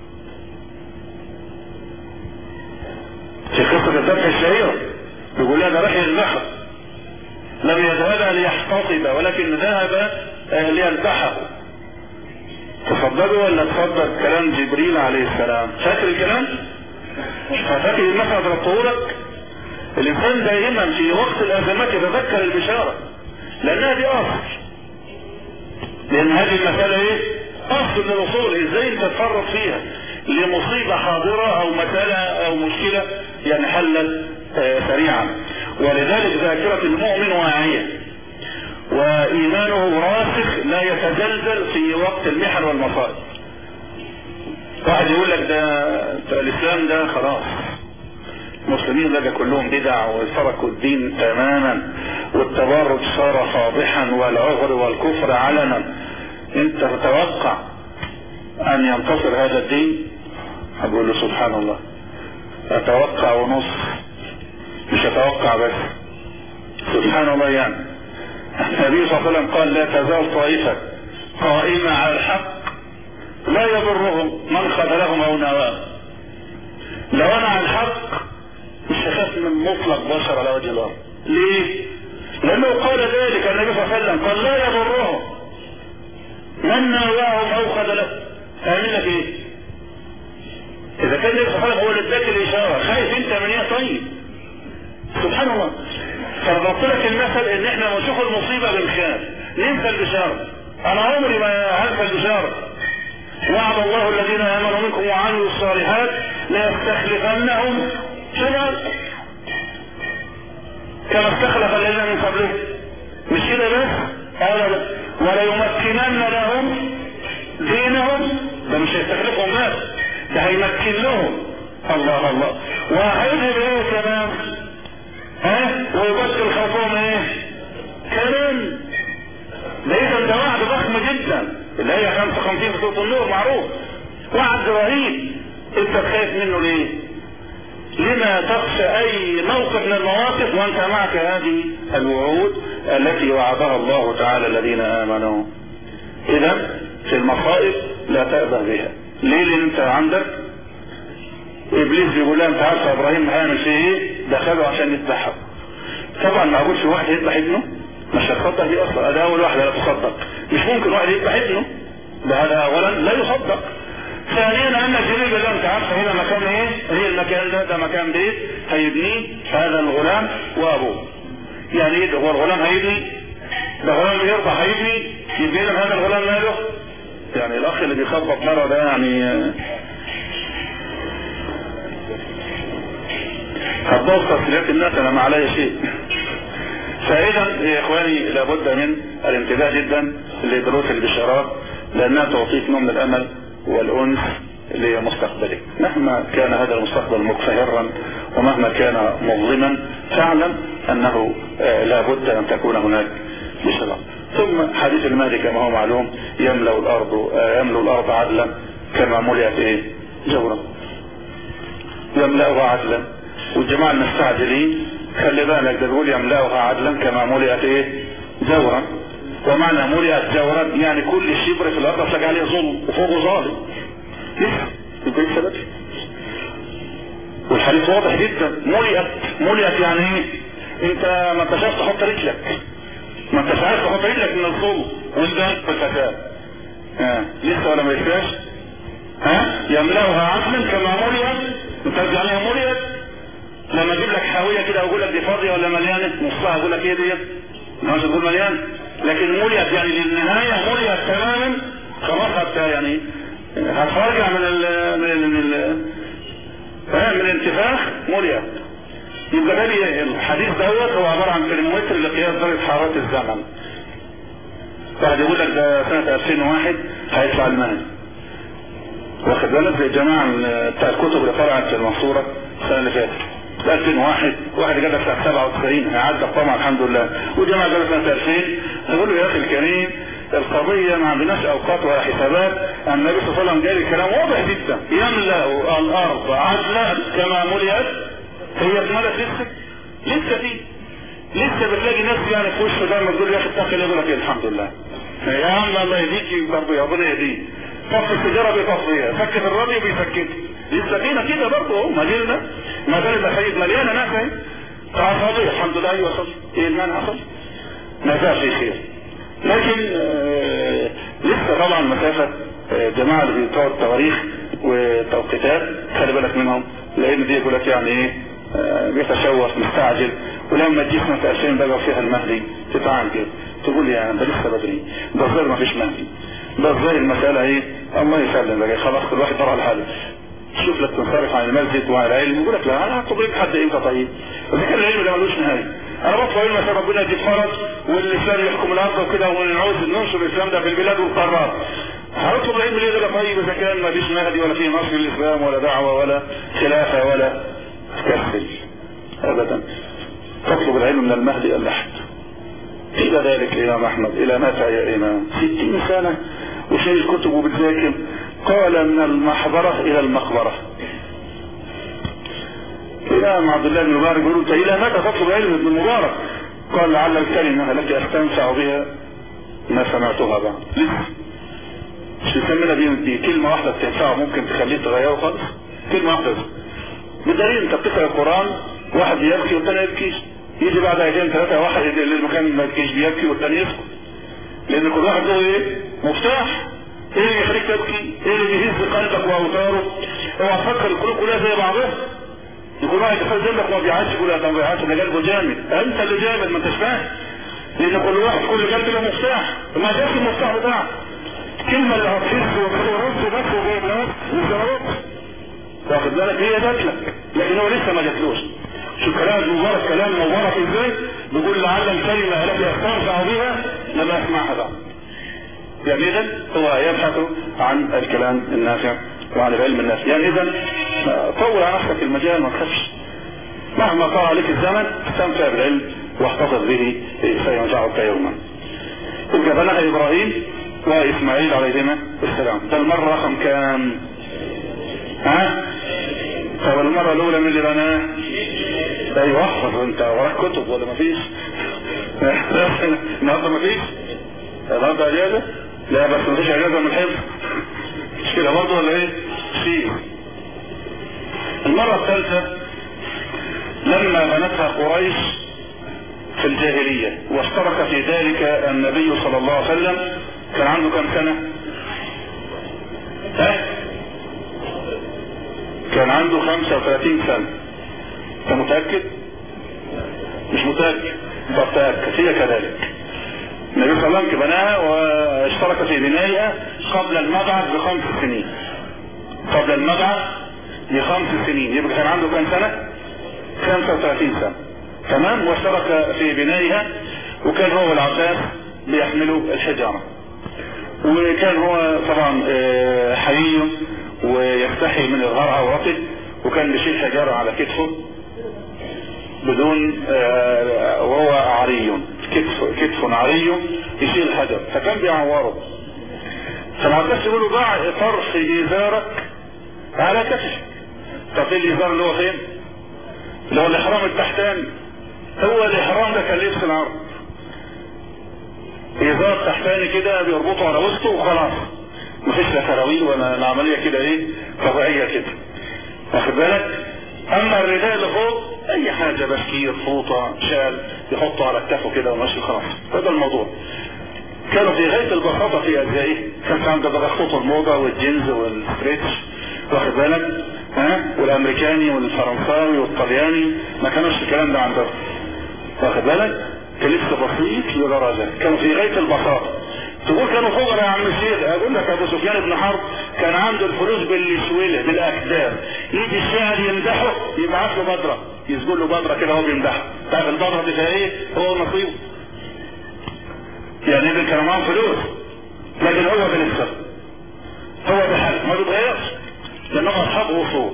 في قصة الذبح الشهيرة بيقول لها ده رايح يذبحه، لم يذهب ليحتطب ولكن ذهب ليذبحه. تصدقوا ولا تصدق كلام جبريل عليه السلام؟ فاكر الكلام؟ فاكر المثل ضربته لك؟ الانسان دائما في وقت الازمات يتذكر البشارة، لانها دي اصل، لان هذه المسألة ايه؟ اصل من الاصول، ازاي انت تفرط فيها لمصيبة حاضرة او مسألة او مشكلة يعني حلت سريعا. ولذلك ذاكرة المؤمن واعية، وإيمانه راسخ لا يتزلزل في وقت المحن والمصائب. واحد يقول لك ده الإسلام ده خلاص المسلمين بقى كلهم بدع وتركوا الدين تماما والتبرج صار فاضحا والعذر والكفر علنا، انت تتوقع ان ينتصر هذا الدين؟ اقول له سبحان الله، اتوقع ونص، مش اتوقع بس، سبحان الله. يعني النبي صلى الله عليه وسلم قال لا تزال طائفة قائمة على الحق لا يضرهم من خذلهم او نواهم. لو انا على الحق مش هخاف من مطلق بشر على وجه الارض. ليه؟ لانه قال ذلك النبي صلى الله عليه وسلم، قال لا يضرهم من نواهم او خذلهم. اعمل لك ايه؟ اذا كان النبي صلى الله عليه وسلم هو اللي اداك الاشاره، خايف انت من ايه؟ طيب سبحان الله. فضبط لك المثل ان احنا نشوف المصيبه بنخاف، ننسى البشاره. انا عمري ما هنسى البشاره. وعد الله الذين امنوا منكم وعملوا الصالحات ليستخلفنهم شباب كما استخلف الذين من قبلهم. مش كده بس، وليمكنن لهم دينهم. ده مش هيستخلفهم بس، ده هيمكن لهم. الله الله. وهيذهب ايه كمان؟ ويبدل خوفهم ايه كمان؟ ده اذا ده وعد ضخم جدا، اللي هي 55 في سورة النور معروف، وعد رهيب. انت خايف منه ليه؟ لما تخشى اي موقف من المواقف وانت معك هذه الوعود التي وعدها الله تعالى الذين امنوا؟ اذا في المصائب لا تأبه بها. ليه؟ لان انت عندك ابليس بيقول لها انت عارفه ابراهيم هيعمل فيه ايه؟ دخله عشان يذبحه. طبعا ما اقولش واحد يذبح ابنه، مش هتصدق دي اصلا، ده اول واحده لا تصدق. مش ممكن واحد يذبح ابنه، ده هذا اولا لا يصدق. ثانيا ان جبريل قال انت عارفه هنا مكان ايه؟ هي المكان ده مكان بيت هيبنيه هذا الغلام وابوه. يعني ايه ده؟ هو الغلام هيبني؟ ده غلام يرضى هيبني؟ يبني له هذا الغلام ماله؟ يعني الاخ اللي بيخبط مره ده يعني هتبوظ تسليات الناس، انا ما علي شيء. فاذا يا اخواني لابد من الانتباه جدا لدروس البشارات، لانها تعطيك نوع من الامل والانس لمستقبلك. مهما كان هذا المستقبل مكفهرا ومهما كان مظلما، فاعلم انه لابد ان تكون هناك بشارات. ثم حديث المهدي كما هو معلوم، يملأ الارض عدلا كما ملئت ايه؟ جورا. يملأها عدلا، والجماعة المستعجلين خلي بالك ده بيقول يملأها عدلا كما ملئت ايه؟ جورا. ومعنى ملئت جورا يعني كل شبر في الارض اطلق عليه ظلم وفوقه ظالم. لسه يبقى السبب. والحديث واضح جدا، ملئت يعني ايه؟ انت ما انتش عارف تحط رجلك، ما انتش عارف تحط رجلك من الظلم والجهل والفساد. لسه ولا ما يفلاش؟ يملأها عدلا كما ملئت. انت عليها ملئت. لما اجيب لك حاويه كده واقول لك دي فاضيه ولا مليانه، نصها اقول لك ايه ديت؟ مش هتقول مليان، لكن مليت يعني للنهايه مليت تماما خلاص. يعني هترجع من الانتفاخ مليت. يبقى ده الحديث دوت هو عباره عن ترمومتر لقياس درجه حراره الزمن. واحد يقول لك ده سنه 2001 هيطلع المهدي، واخد بالك؟ زي الجماعه بتاع الكتب اللي طلعت في المنصوره السنه اللي فاتت 2001، واحد جاب سنه 97 هيعدى طبعا الحمد لله، وجماعه جاب سنه 2000. اقول له يا اخي الكريم القضيه ما عندناش اوقات ولا حسابات. النبي صلى الله عليه وسلم قال الكلام واضح جدا، يملا الارض عدلا كما ملئت. هي اتملت لسه فيه لسه بتلاقي ناس يعني في وشه ده تقول يا اخي اتقي الله، يقول لك الحمد لله يا عم الله يهديك برضه، يا ربنا يهديك. طف السيجاره بيطفيها، سكت الراديو بيسكته. لسه فينا كده برضه اهو، ما زلنا ما زال المخايف مليانه ناس اهي. تعصبيه الحمد لله. ايوه صح، ايه المانع؟ حصل ما زال في خير، لكن لسه طبعا مسافه. جماعه اللي بتوع التواريخ وتوقيتات خلي بالك منهم، لان دي يقول لك يعني ايه بيتشوف مستعجل. ولما تجي سنه 2000 بقى فيها المهدي تتعامل كده، تقول يعني ده لسه بدري، ده الظاهر ما فيش مهدي، ده الظاهر المساله ايه؟ الله يسلم بقى خلاص كل واحد ضرع لحاله. شوف لك تنصرف عن المسجد وعن العلم، يقول لك لا انا هطلب حد امتى؟ طيب اذا كان العلم ده ملوش نهايه، انا بطلع علم عشان ربنا يدي فرج والاسلام يحكم الارض وكده ونعوز ننشر الاسلام ده في البلاد والقارات. هنطلب العلم ليه ده؟ طيب اذا كان ما فيش مهدي ولا فيه نصر للاسلام ولا دعوه ولا خلافه ولا كسل ابدا. تطلب العلم من المهدي اللحد. الى ذلك الامام احمد الى متى يا امام؟ 60 سنه وشايل الكتب وبتذاكر. قال من المحبره الى المقبره. الامام عبد الله بن المبارك يقول انت الى متى تطلب العلم ابن المبارك؟ قال لعل الكلمه التي استنفع بها ما سمعتها بعد. مش تسمينا دي كلمه واحده بتنفعه ممكن تخليه تغيره خالص. كلمه واحده بس. بدليل انت بتقرا القران واحد يبكي والثاني يبكيش، يجي بعد ايام ثلاثه واحد للمكان ما يبكيش بيبكي والثاني يسكت. لان كل واحد له ايه؟ مفتاح. ايه اللي يخليك تبكي؟ ايه اللي بيهز قلبك واوتاره؟ اوعى تفكر القلوب كلها زي بعضها. يكون واحد يخرج جنبك وما بيعادش يقول انا ما بيعادش ده قلبه جامد. انت اللي جامد ما انتش فاهم. لان كل واحد كل قلب له مفتاح. ما جاش المفتاح بتاعك. الكلمه اللي هتحس وترد بس وجايب ناس وزرعت. واخد بالك هي جات لك لكن هو لسه ما جاتلوش. شوف كلام المبارك كلام مبارك ازاي؟ بيقول لعل الكلمه التي استنفع بها لما اسمعها بقى. يعني اذا هو يبحث عن الكلام النافع وعن العلم النافع. يعني اذا طول على نفسك المجال ما تخافش. مهما طال عليك الزمن استمتع بالعلم واحتفظ به سينفعك يوما. يبقى بناها ابراهيم واسماعيل عليهما السلام. ده المره رقم كام؟ ها؟ طب المره الاولى من اللي بناه؟ ايوه احفظ انت وراك كتب ولا مفيش؟ النهارده مفيش؟ النهارده اجازه؟ لا بس مفيش اجازه من الحفظ. مش كده برضه ولا ايه؟ في المره الثالثه لما بنتها قريش في الجاهليه واشترك في ذلك النبي صلى الله عليه وسلم. كان عنده كم سنه؟ كان عنده 35 سنه. انت متاكد؟ مش متاكد؟ طب تاكد هي كذلك. النبي صلى الله عليه وسلم بناها واشترك في بنائها قبل المبعث ب5 سنين. قبل المبعث ب5 سنين. يبقى كان عنده كم سنه؟ 35 سنه. تمام. واشترك في بنائها وكان هو والعباس بيحملوا الحجاره. وكان هو طبعا حي ويستحي من اظهار عورته وكان بيشيل حجاره على كتفه بدون وهو عري. كتف عري يشيل الحجر فكان بيعوره. فالعباس يقول له ضع طرف ازارك على كتفك. طب ايه الازار اللي هو فين؟ اللي هو الاحرام التحتاني. هو الاحرام ده كان لبس العرض. ازار تحتاني كده بيربطه على وسطه وخلاص. مفيش لا كراويل ولا العمليه كده ايه طبيعيه كده. واخد بالك؟ اما الرداء اللي فوق اي حاجه بشكير فوطه شال يحطه على كتفه كده وماشي خلاص. هذا الموضوع. كانوا في غايه البساطه في ازائه. كان عند خطوط الموضه والجينز والستريتش. واخد بالك؟ والامريكاني والفرنساوي والطلياني ما كانوش الكلام ده عندهم. واخد بالك؟ كان لسه بسيط لدرجه كانوا في غايه البساطه. تقول كانوا فقراء يا عم الشيخ. اقول لك ابو سفيان بن حرب كان عنده الفلوس بالسويله بالاكدار. يجي الشاعر يمدحه يبعث له بدره يسجل له بدره كده هو بيمدحه. تعرف البدره دي فيها ايه؟ هو نصيبه. يعني اذا كانوا معاهم فلوس لكن هو بنفسه هو بحال ما بيتغيرش لانهم اصحاب اصول.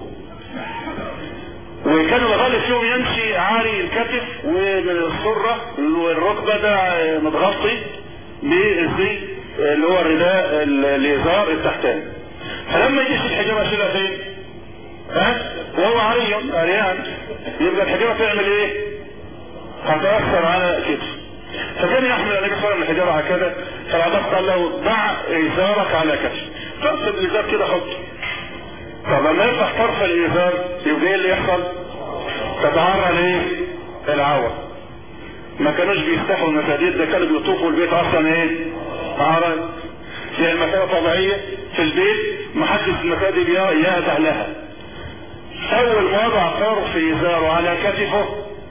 وكانوا الغالب فيهم يمشي عاري الكتف ومن السره والركبه ده متغطي بالزي اللي هو الرداء الازار التحتاني. فلما يجيش الحجامه يشيلها فين؟ وهو عريان يبقى الحجامه تعمل ايه؟ هتاثر على كتفه. فكان يحمل النبي صلى الله عليه وسلم الحجاره هكذا. فالعباس قال له ضع ازارك على كتفك. تقصد الازار كده حطه. طب لما يفتح طرف الازار يبقى ايه اللي يحصل؟ تتعرض ايه؟ العور. ما كانوش بيفتحوا المساجد ده كانوا بيطوفوا البيت اصلا ايه؟ عرض. هي المسألة طبيعية في البيت محدش المساجد يأذى لها. اول ما وضع طرف ازاره على كتفه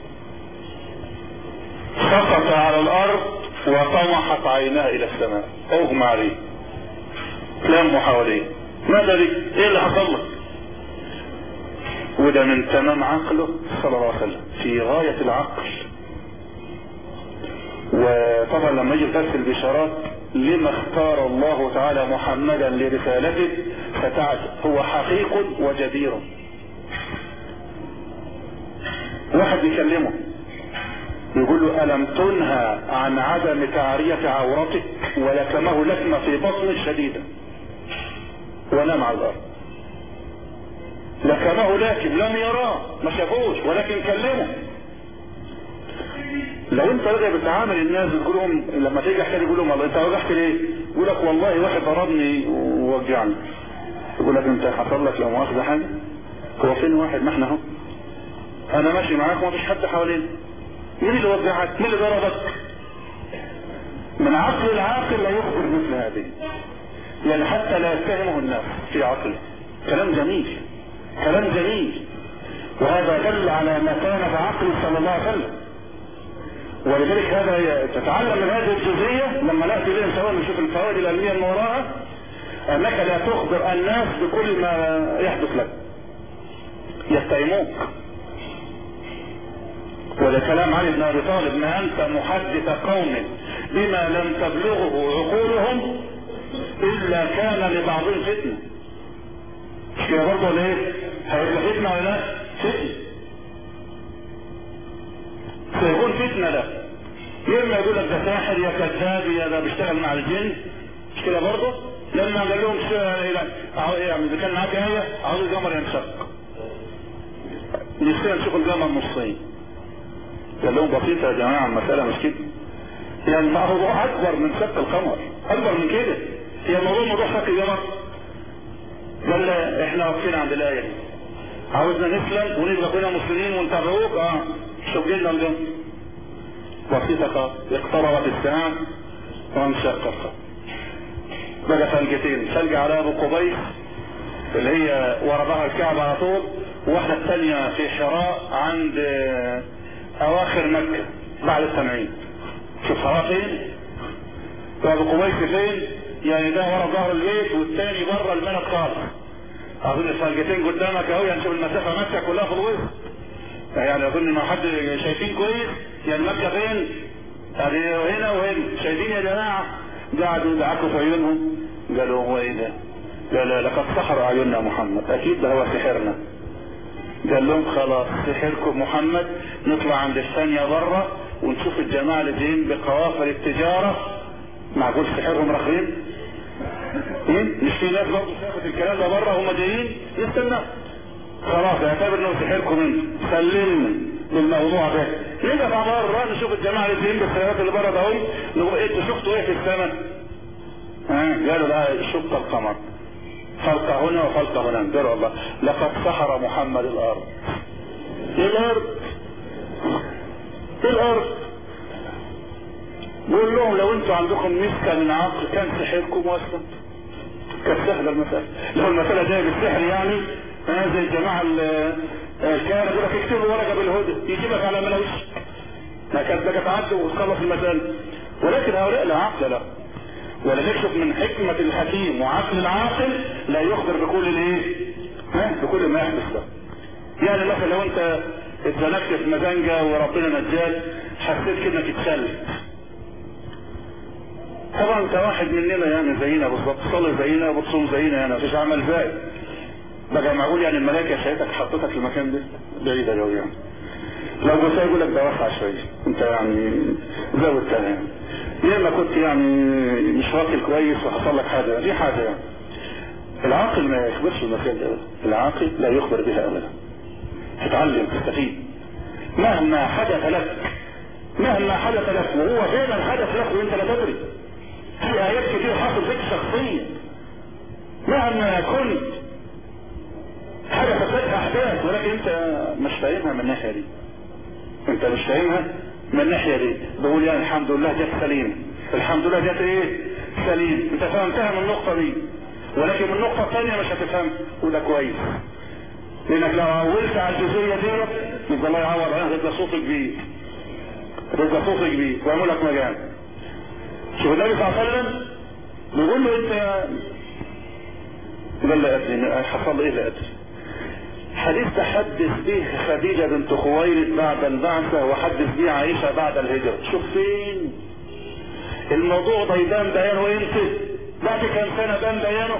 سقط على الارض وطمحت عيناه الى السماء. اغمى عليه. لموا حواليه. ماذا بك؟ ايه اللي حصل لك؟ وده من تمام عقله صلى الله عليه وسلم في غاية العقل. وطبعا لما يجي درس البشارات لما اختار الله تعالى محمدا لرسالته فتعجب، هو حقيق وجدير. واحد بيكلمه يقول له ألم تنهى عن عدم تعرية عورتك؟ ولكمه لكمة في بطنك شديدة ونام على الأرض. لكمه لكم لم يراه، ما شافوش، ولكن كلمه. لو انت راجع بتعامل الناس تقول لهم لما تيجي حكايه يقول لهم الله انت وجعت ليه؟ يقول لك والله واحد ضربني ووجعني. يقول لك انت حصل لك لو مؤاخذه حاجه؟ هو فين واحد؟ ما احنا اهو. انا ماشي معاك وما فيش حد حوالينا. مين اللي وجعك؟ مين اللي ضربك؟ من عقل العاقل لا يخبر مثل هذه، يعني حتى لا يتهمه الناس في عقله. كلام جميل، كلام جميل، وهذا دل على مكانة عقل صلى الله عليه وسلم. ولذلك هذا تتعلم من هذه الجزئية لما نأتي لها سواء نشوف الفوائد العلمية من وراءها، أنك لا تخبر الناس بكل ما يحدث لك، يتهموك. وده كلام علي بن ابي طالب: ما انت محدث قوم بما لم تبلغه عقولهم الا كان لبعضهم فتنه. مش كده برضه ولا ايه؟ هيبقى فتنه ولا لا؟ فتنه، سيكون فتنه له. اما يقول لك ده ساحر يا كذاب يا ده بيشتغل مع الجن، مش كده برضه؟ لما قال لهم يعني اذا كان معاك ايه عاوز القمر ينشق، نفسنا نشوف القمر نصين. قال لهم بسيطة يا جماعة المسألة مش كده، يعني الموضوع أكبر من شق القمر، أكبر من كده. هي الموضوع موضوع شق القمر. قال احنا واقفين عند الآية دي، عاوزنا نسلم ونبقى كلنا مسلمين ونتابعوك. شوف لنا اليوم بسيطة، اقتربت الساعة وانشق القمر. بقى فلقتين، فلقة على أبو قبيس اللي هي ورا ظهر الكعبة على طول، وواحدة الثانية في حراء عند اواخر مكة بعد التنعيم. شوف حراء فين وابو قبيس فين، يعني ده ورا ظهر البيت والثاني بره الملك خالص. اظن الفلقتين قدامك اهو، يعني شوف المسافة مكة كلها في الوسط، يعني اظن ما حد شايفين كويس، يعني مكة فين؟ يعني هنا وهنا، شايفين يا جماعة؟ قعدوا يدعكوا في عيونهم، قالوا هو ايه ده؟ قال لقد سحر اعيننا محمد، اكيد ده هو سحرنا. قال لهم خلاص سحركم محمد، نطلع عند الثانية بره ونشوف الجماعة اللي جايين بقوافل التجارة، معقول سحرهم رخيم؟ مش في ناس برضه شافت الكلام ده بره هم جايين يستنى، خلاص اعتبر انه سحركم انت، سلمنا بالموضوع ده. نيجي مع بره نشوف الجماعة اللي جايين بالسيارات اللي بره ده، نقول ايه انتوا شفتوا ايه في السماء؟ قالوا لا شفت القمر، فلقة هنا وفلقة هنا. قالوا الله لقد سحر محمد الارض. ايه الارض؟ ايه الارض؟ قول لهم لو انتوا عندكم مسكة من عقل كان سحركم واسلم، كانت سهلة المسألة. لو المسألة جاية بالسحر يعني زي الجماعة كان يقول لك اكتبوا ورقة بالهدى يجيبك على ملاوش، ما كانت بقى تعدي وتخلص المسألة. ولكن هؤلاء لا عقل له، ولا نكشف من حكمة الحكيم وعقل العاقل لا يخبر بكل الايه؟ بكل ما يحدث له. يعني مثلا لو انت اتزنقت في مزنجة وربنا نجاك، حسيت كده انك اتخلت، طبعا انت واحد مننا يعني زينا بالظبط، تصلي زينا وبتصوم زينا، يعني مفيش عمل زائد. بقى معقول يعني الملائكة شايفتك حطتك في المكان ده بعيدة قوي يعني. لو قلت يقول لك ده واسع شوية، انت يعني زود كلام، يا اما كنت يعني مش واكل كويس وحصل لك حاجة، دي حاجة يعني. العاقل ما يخبرش المسائل ده، العاقل لا يخبر بها ابدا. تتعلم تستفيد مهما حدث لك، مهما حدث لك، وهو فعلا حدث لك وانت لا تدري. في ايات كتير حصل فيك شخصيا مهما كنت حدثت لك احداث، ولكن انت مش فاهمها من الناحية دي، انت مش فاهمها من الناحية دي. بقول يعني الحمد لله جت سليم، الحمد لله جت ايه؟ سليم. انت فهمتها من النقطة دي، ولكن من النقطة الثانية مش هتفهم، وده كويس، لانك لو اولت على الجزئية دي يبقى الله يعوض عنها، يبقى صوت كبير، يبقى صوت كبير ويعمل لك مجال. شوف النبي صلى الله عليه وسلم بيقول له انت، قال لا ادري حصل ايه، لا ادري. حديث تحدث به خديجة بنت خويلد بعد البعثة، وحدث به عائشة بعد الهجرة. شوف فين الموضوع ده يبان بيانه امتى؟ بعد كم سنة بان بيانه.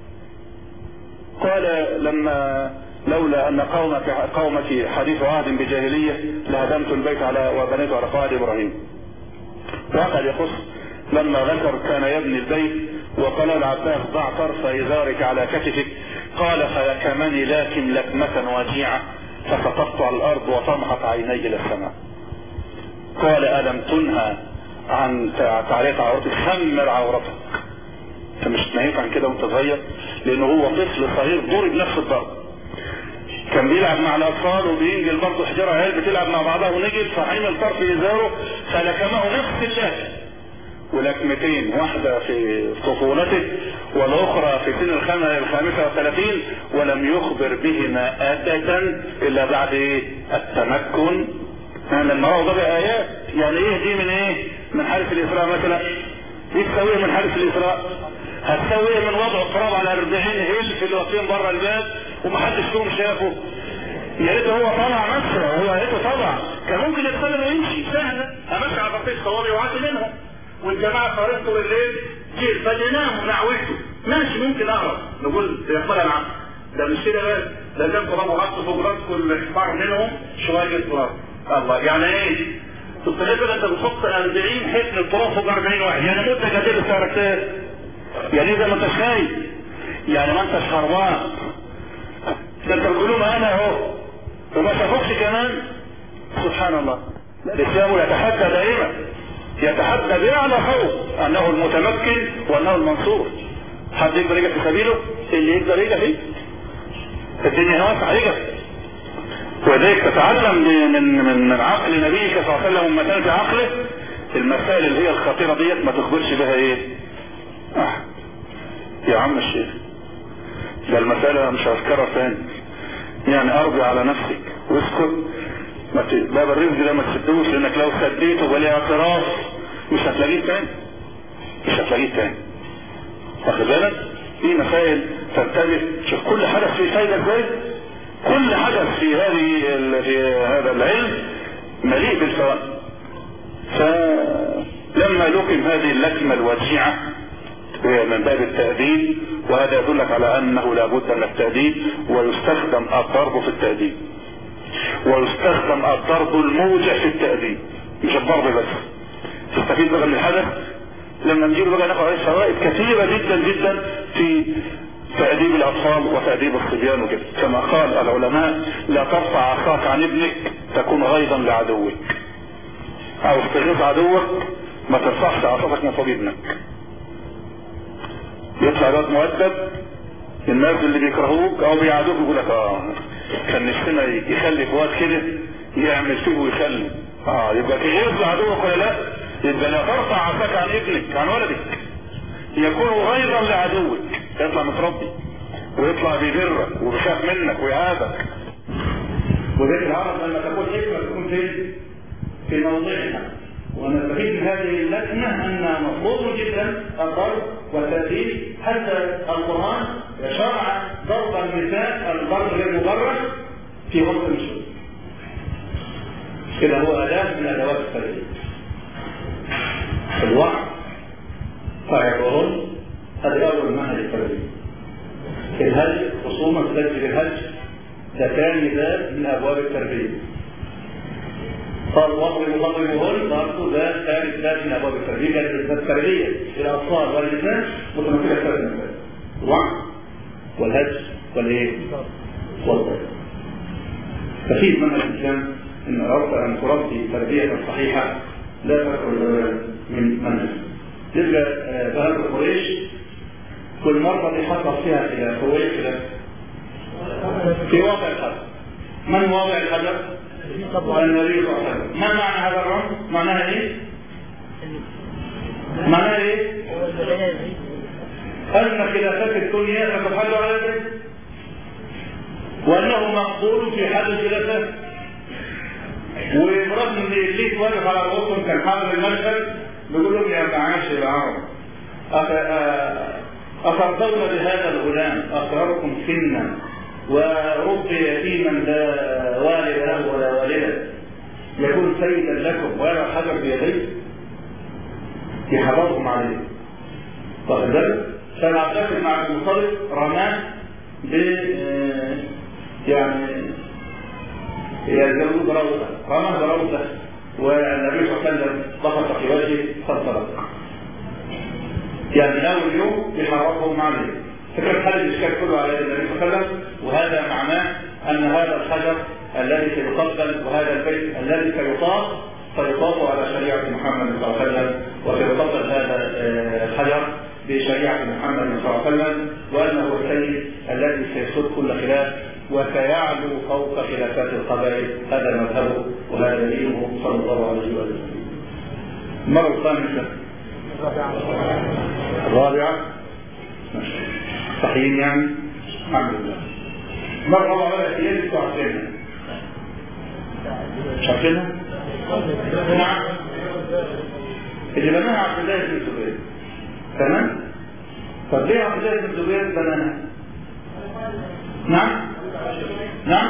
قال لما لولا ان قومك حديث عهد بجاهلية لهدمت البيت وبنيته على قواعد ابراهيم. وقد يخص لما ذكر كان يبني البيت وقال العباس ضع طرف ازارك على كتفك، قال فلكمني لكن لكمة وجيعة فسقطت على الارض وطمحت عيني الى السماء. قال الم تنهى عن تعليق عورتك؟ خمر عورتك. انت مش نهيت عن كده وانت صغير؟ لانه هو طفل صغير ضرب نفس الضرب، كان بيلعب مع الاطفال وبينجل برضه حجره عيال بتلعب مع بعضها ونجل، فحمل طرف ازاره فلكمه نفس اللكم، ولكمتين، واحده في طفولته والاخرى في سن الخامسة والثلاثين، ولم يخبر بهما ابدا الا بعد التمكن. لما رأوا بقى ايات. يعني ايه دي من ايه؟ من حارس الاسراء مثلا. ايه تسويه من حارس الاسراء؟ هتسويه من وضع التراب على 40 هلف اللي واقفين بره الباب ومحدش فيهم شافه. يا ريت هو طلع نفسه، هو يا ريته طلع، كان ممكن يتسلم ويمشي سهله. امشي على بطيخ صوابي وعدي منهم، والجماعه خرجتوا بالليل جيل فجيناهم ونعوته ماشي، ممكن اهرب نقول يقبلها العقل. ده مش كده بس، ده كان تراب وحط فوق راس كل حمار منهم شويه تراب. الله، يعني ايه؟ تفتكر انت بتحط 40 حفن التراب فوق 40 واحد، يعني مده قد سعرك؟ يعني اذا ما انتش خايف، يعني ما انتش خربان، ده انت بتقولوا ما انا اهو وما شافوكش كمان. سبحان الله. الاسلام يتحدى دائما، يتحدى بأعلى خوف انه المتمكن وانه المنصور. حد يقدر يجي في سبيله؟ اللي يقدر يجي فيه. الدنيا واسعه يجي. ولذلك تتعلم من عقل نبيك صلى الله عليه وسلم ومتانة عقله المسائل اللي هي الخطيرة ديت ما تخبرش بها ايه؟ يا عم الشيخ ده المسألة مش هذكرها ثاني، يعني ارضي على نفسك واسكت. باب الرزق ده ما تسدوش، لانك لو سديته وليه اعتراف مش هتلاقيه تاني، مش هتلاقيه تاني. واخد بالك؟ في مسائل تنتبه. شوف كل حدث فيه فايدة ازاي، كل حدث في هذا العلم مليء بالفوائد. فلما لكم هذه اللكمة الوجيعة من باب التأديب، وهذا يدلك على انه لابد من التأديب، ويستخدم الضرب في التأديب، ويستخدم الضرب الموجع في التأديب، مش الضرب بس. تستفيد بقى من الحدث لما نجيب بقى ناخد عليه فوائد كثيرة جدا جدا في تأديب الأطفال وتأديب الصبيان وكده. كما قال العلماء لا ترفع عصاك عن ابنك تكون غيظا لعدوك، أو استغيث عدوك ما ترفعش عصاك من فوق ابنك. يطلع الواد مؤدب، الناس اللي بيكرهوك أو بيعادوك يقول لك كان نفسنا يخلي فؤاد كده يعمل فيه ويخلي يبقى تغيظ لعدوك ولا لا؟ يبقى لا ترفع عصاك عن ابنك عن ولدك يكون غيظا لعدوك. يطلع متربي ويطلع بيبرك وبيخاف منك ويعادك. وذلك العرب لما تقول حكمة تكون في موضعها. ونستفيد من هذه اللكنة أن مطلوب جدا الضرب والتأديب. حتى القرآن شرع ضرب النساء الضرب غير مبرر في وقت النشوز. كده هو أداة من أدوات التربية. الوعي فاعلون هذا أول منهج التربية. الهج، خصومة تسجل الهج ده ثاني باب من أبواب التربية. قال واضربوهن برضه ده ثالث باب من أبواب التربية. كانت التربية الأطفال والنساء متمثلة في ثلاث مسائل: الوعي والهج والضرب. ففي منهج الإنسان إن أردت أن تربي تربية صحيحة لا تخرج من منهج. تلك ذهب قريش كل مرة يحصل فيها إلى قريش في واقع الحدث. من واقع الحدث؟ النبي صلى الله عليه وسلم. ما معنى هذا الرمز؟ معناها ايه؟ معناها ايه؟ أن خلافات الدنيا تتحل على ذلك، وأنه مقبول في حال الخلافات. ومرات من اللي واقف على رؤوسهم كان حاضر المشهد بيقول لهم يا معاشر العرب أترضون بهذا الغلام أصغركم سنا ورب يتيما لا والد له ولا والده يكون سيدا لكم ولا حجر بيديه يحرضهم عليه. واخد بالك؟ فالعباس بن عبد المطلب رماه ب يعني يجوز براوته، رماه براوته، والنبي صلى الله عليه وسلم ضغط في وجهه فانطلق. يعني اول يوم يحرضهم عليه. فكرة حل الإشكال كله على يد النبي صلى الله عليه وسلم، وهذا معناه أن هذا الحجر الذي سيقبل وهذا البيت الذي سيطاف على شريعة محمد صلى الله عليه وسلم، وسيقبل هذا الحجر بشريعة محمد صلى الله عليه وسلم، وأنه السيد الذي سيسد كل خلاف وسيعلو فوق خلافات القبائل. هذا مذهبه وهذا دينه صلى الله عليه وسلم. المرة الخامسة الرابعة صحيح يعني الحمد لله. مرة رابعة هي اللي تعرفينها شايفينها؟ نعم اللي بناها عبد الله بن الزبير. تمام؟ طب ليه عبد الله بن الزبير بناها؟ نعم؟ نعم؟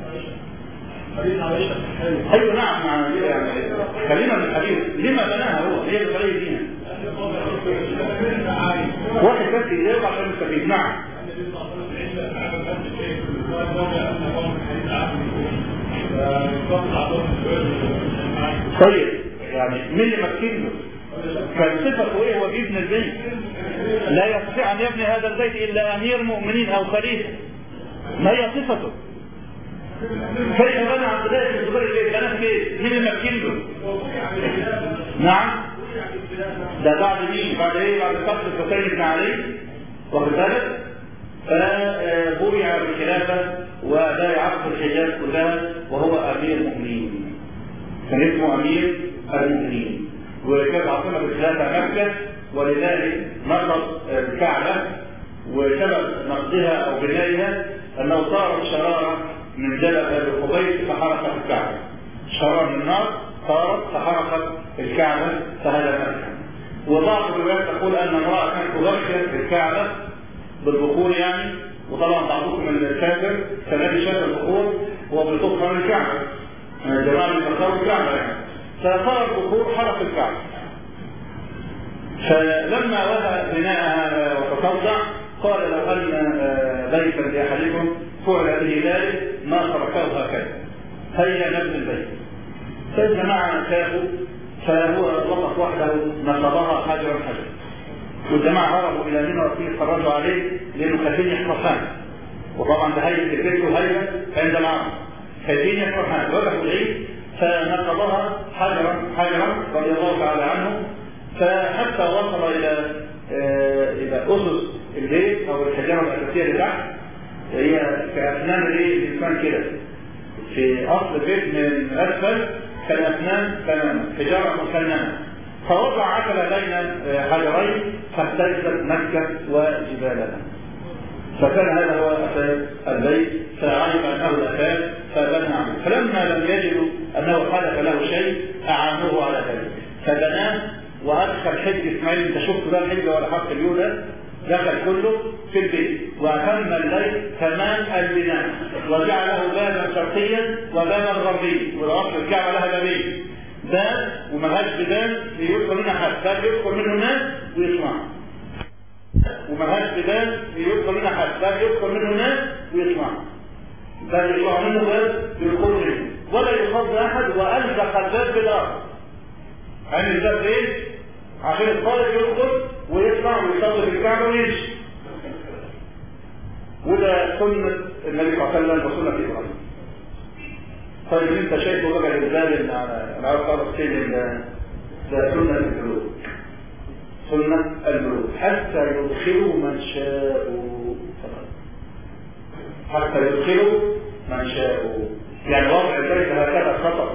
ايوه نعم يعني كلمة من الحديث. لما بناها هو؟ هي بطريقة دينها. واحد بس يجاوب عشان يستفيد. نعم. طيب يعني مين اللي مكنه؟ كان صفته ايه؟ هو ابن البيت، لا يستطيع ان يبني هذا البيت الا امير مؤمنين او خليفه. ما هي صفته؟ كيف بنى عبد الله بن الزبير البيت؟ بنى في ايه؟ مين اللي مكنه؟ نعم. ده بعد مين؟ بعد ايه؟ بعد قتل الحسين بن علي. واخد بالك؟ فبويع بالخلافه وبايع عقد الحجاز كلها وهو امير المؤمنين. كان اسمه امير المؤمنين، وكانت عاصمه الخلافه مكه، ولذلك نقض الكعبه، وسبب نقضها او بنائها انه صارت شراره من جبل ابي قبيس فحرقت الكعبه. شراره من النار صارت فحرقت الكعبه فهدمتها. وبعض الروايات تقول ان امراه كانت تبشر الكعبه بالبخور يعني، وطبعا بعضكم من الكافر فنادي شاف البخور وبيطوف من الكعبه، الجماعه اللي بيكسروا الكعبه يعني، فصار البخور حرق الكعبه. فلما وهى بناءها وتصدع قال لو ان بيتا لاحدكم فعل به ذلك ما تركه هكذا، هيا نبني البيت. فالجماعه خافوا فهو وقف وحده نصبها حجرا حجرا، والجماعه هربوا الى منى وفيه يتفرجوا عليه لانه خايفين يحرقها، وطبعا ده هيئه البيت وهيئه عند العرب خايفين يحرقها. وقفوا العيد فنصبها حجرا حجرا رضي الله تعالى عنه، فحتى وصل الى اسس البيت او الحجاره الاساسيه اللي تحت، هي كاسنان الانسان كده في اصل البيت من اسفل كالاسنان تماما حجاره مسننه، فوضع عتبه بين حجرين فاحتجت مكه وجبالها. فكان هذا هو اساس البيت، فعلم انه الاساس فبنى عنه. فلما لم يجدوا انه حدث له شيء اعانوه على ذلك فبناه، وادخل حج اسماعيل. انت شفت بقى الحج ولا حق اليودا؟ دخل كله في البيت واتم البيت تمام البناء، وجعله بابا شرقيا وبابا غربيا، والاصل الكعبه لها بابين، باب وملهاش بيبان يدخل منها حد، باب يدخل منه الناس ويسمعوا، وملهاش بيبان يدخل منها حد، باب يدخل منه الناس ويسمعوا، باب يطلع منه باب يدخل منه ولا يخض احد، والزق الباب بالارض. عن الباب ايه؟ عشان الطالب يدخل ويطلع ويصلي في الكعبه ويمشي. وده سنه النبي صلى الله عليه وسلم وسنه ابراهيم. طيب انت شايفه بقى الرجال انا عاوز اعرف فين ده سنه الملوك. سنه الملوك حتى يدخلوا من شاءوا، حتى يدخلوا من شاءوا. يعني وضع البيت هكذا خطأ،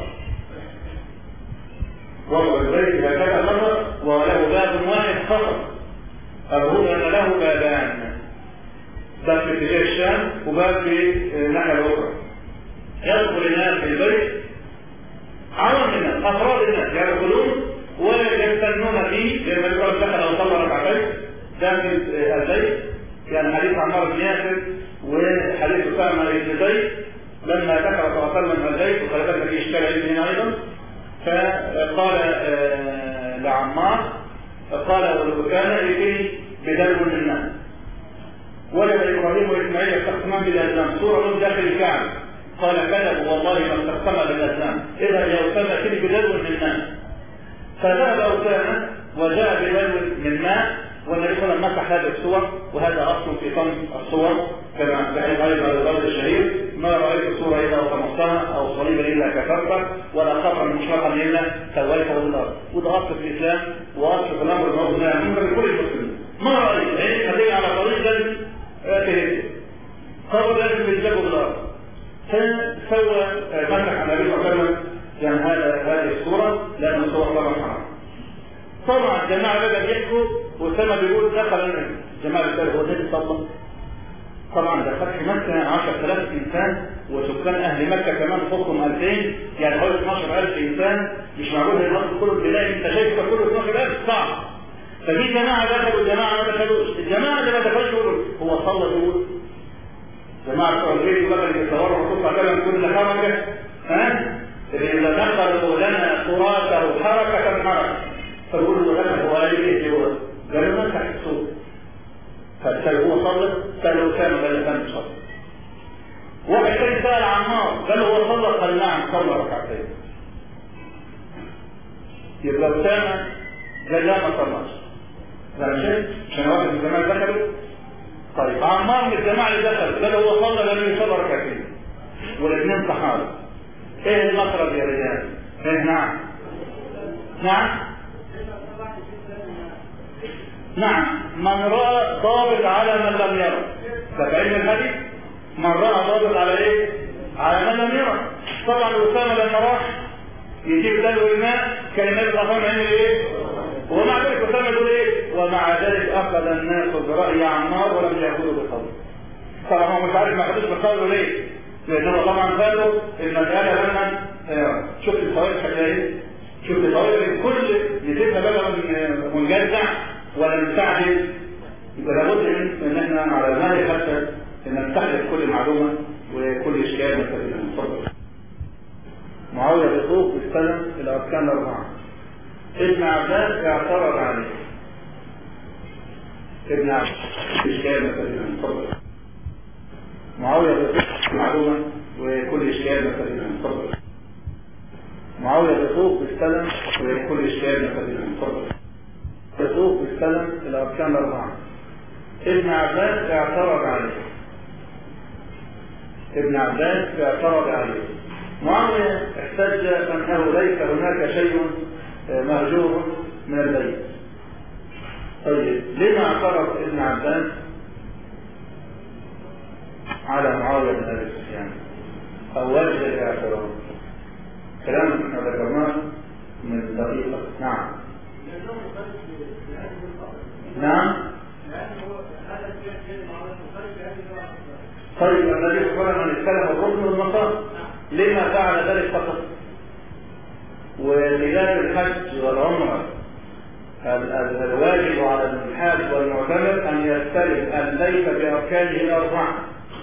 وضع البيت هكذا خطأ، وله باب واحد خطأ. أقول أن له بابان، باب في اتجاه الشام وباب في الناحية الأخرى. يدخل الناس في البيت عوام الناس، أفراد الناس يدخلون ويستنون فيه، لما يقول دخل أو صلى ركعتين داخل البيت. يعني حديث عمار بن ياسر وحديث أسامة بن زيد لما ذكر صلى الله عليه وسلم البيت، وخلي بالك في إشكال علمي هنا أيضا، فقال لعمار، قال وكان يأتي بدلو من الماء، وجد إبراهيم وإسماعيل يستقسمان بالأزلام، صورة من داخل الكعبة، قال كذب والله ما استقسم بالأزلام، إذا يا أسامة يأتي بدلو من الماء. فذهب أسامة وجاء بدلو من ماء، والنبي صلى الله عليه وسلم مسح هذه الصور، وهذا أصل في صنف الصور كما بحيث أيضا الرجل الشهير: ما رأيت صورة إلا وطمستها أو صليبا إلا كفرت ولا قطرا مشرقا إلا سويته بالأرض. وده أصل في الإسلام وأصل في الأمر بالمعروف والنهي عن المنكر لكل المسلمين. ما رأيت يعني خليه على طريق لازم تهدي قبل لازم يلزقه بالأرض. فسوى مسح النبي صلى الله عليه وسلم يعني هذه الصورة، لأن الصور طبعا حرام. طبعا الجماعة بدأ يحكوا، وسامة بيقول دخل الجماعة بتاعه هو ده يصلى. طبعا ده فتح مكة 10,000 إنسان، وسكان أهل مكة كمان فوقهم 2000، يعني حوالي 12,000 إنسان، مش معقول الوقت كله تلاقي أنت شايف كله 12,000 صعب. ففي جماعة دخلوا والجماعة ما دخلوش، الجماعة اللي ما دخلوش يقولوا هو صلى بيقول جماعة بتوع البيت بدل يتصوروا ويحطوا كلام كل حركة، إذا دخلوا لنا تراثه حركة فيقولوا لنا هو قال ايه هو؟ قالوا ما تحت الصوت. فسألوا هو صلى؟ سألوا أسامة قال لم يصلي. واحد ثاني سأل عمار قال هو صلى؟ قال نعم صلى ركعتين. يبقى أسامة قال لا ما صلاش. فهمت؟ عشان واحد من الجماعة دخلوا. طيب عمار من الجماعة اللي دخل قال هو صلى لم يصلى ركعتين. والاثنين صحابة. ايه المخرج يا رجال؟ ايه نعم. نعم من رأى ضابط على من لم يرى. فبعلم الحديث من رأى ضابط على ايه؟ على من لم يرى. طبعا أسامة لما راح يجيب دلو الماء كان النبي صلى الله عليه وسلم عمل ايه؟ ومع ذلك أسامة يقول ايه؟ ومع ذلك أخذ الناس برأي عمار ولم يأخذوا بقوله. طبعا هو مش عارف ما أخذوش بقوله ليه؟ لأنه طبعا قالوا المسألة لما شفت الفوائد حكاية، شفت الفوائد كل يجيبها بقى منجزع ولا نستعجل. يبقى لابد ان احنا على المهل حتى ان نستحدث كل معلومه وكل اشكال نستفيد. معاويه بيطوف بالسلم الاركان الاربعه. ابن عباس اعترض عليه. ابن عباس اشكال نستفيد. معاويه بيطوف معلومه وكل اشكال نستفيد. معاويه بيطوف بالسلم وكل اشكال نستفيد. يطوف بالسلم الأركان الأربعة. ابن عباس اعترض عليه. ابن عباس اعترض عليه. معاوية احتج أنه ليس هناك شيء مهجور من البيت. طيب لما اعترض ابن عباس على معاوية بن أبي سفيان أو وجه الاعتراض؟ كلام احنا ذكرناه من دقيقة. نعم. طيب النبي صلى الله عليه وسلم استلم الركن والمقام، لما فعل ذلك فقط؟ وخلاف الحج والعمرة الواجب على الحاج والمعتمر ان يستلم البيت باركانه الاربعه.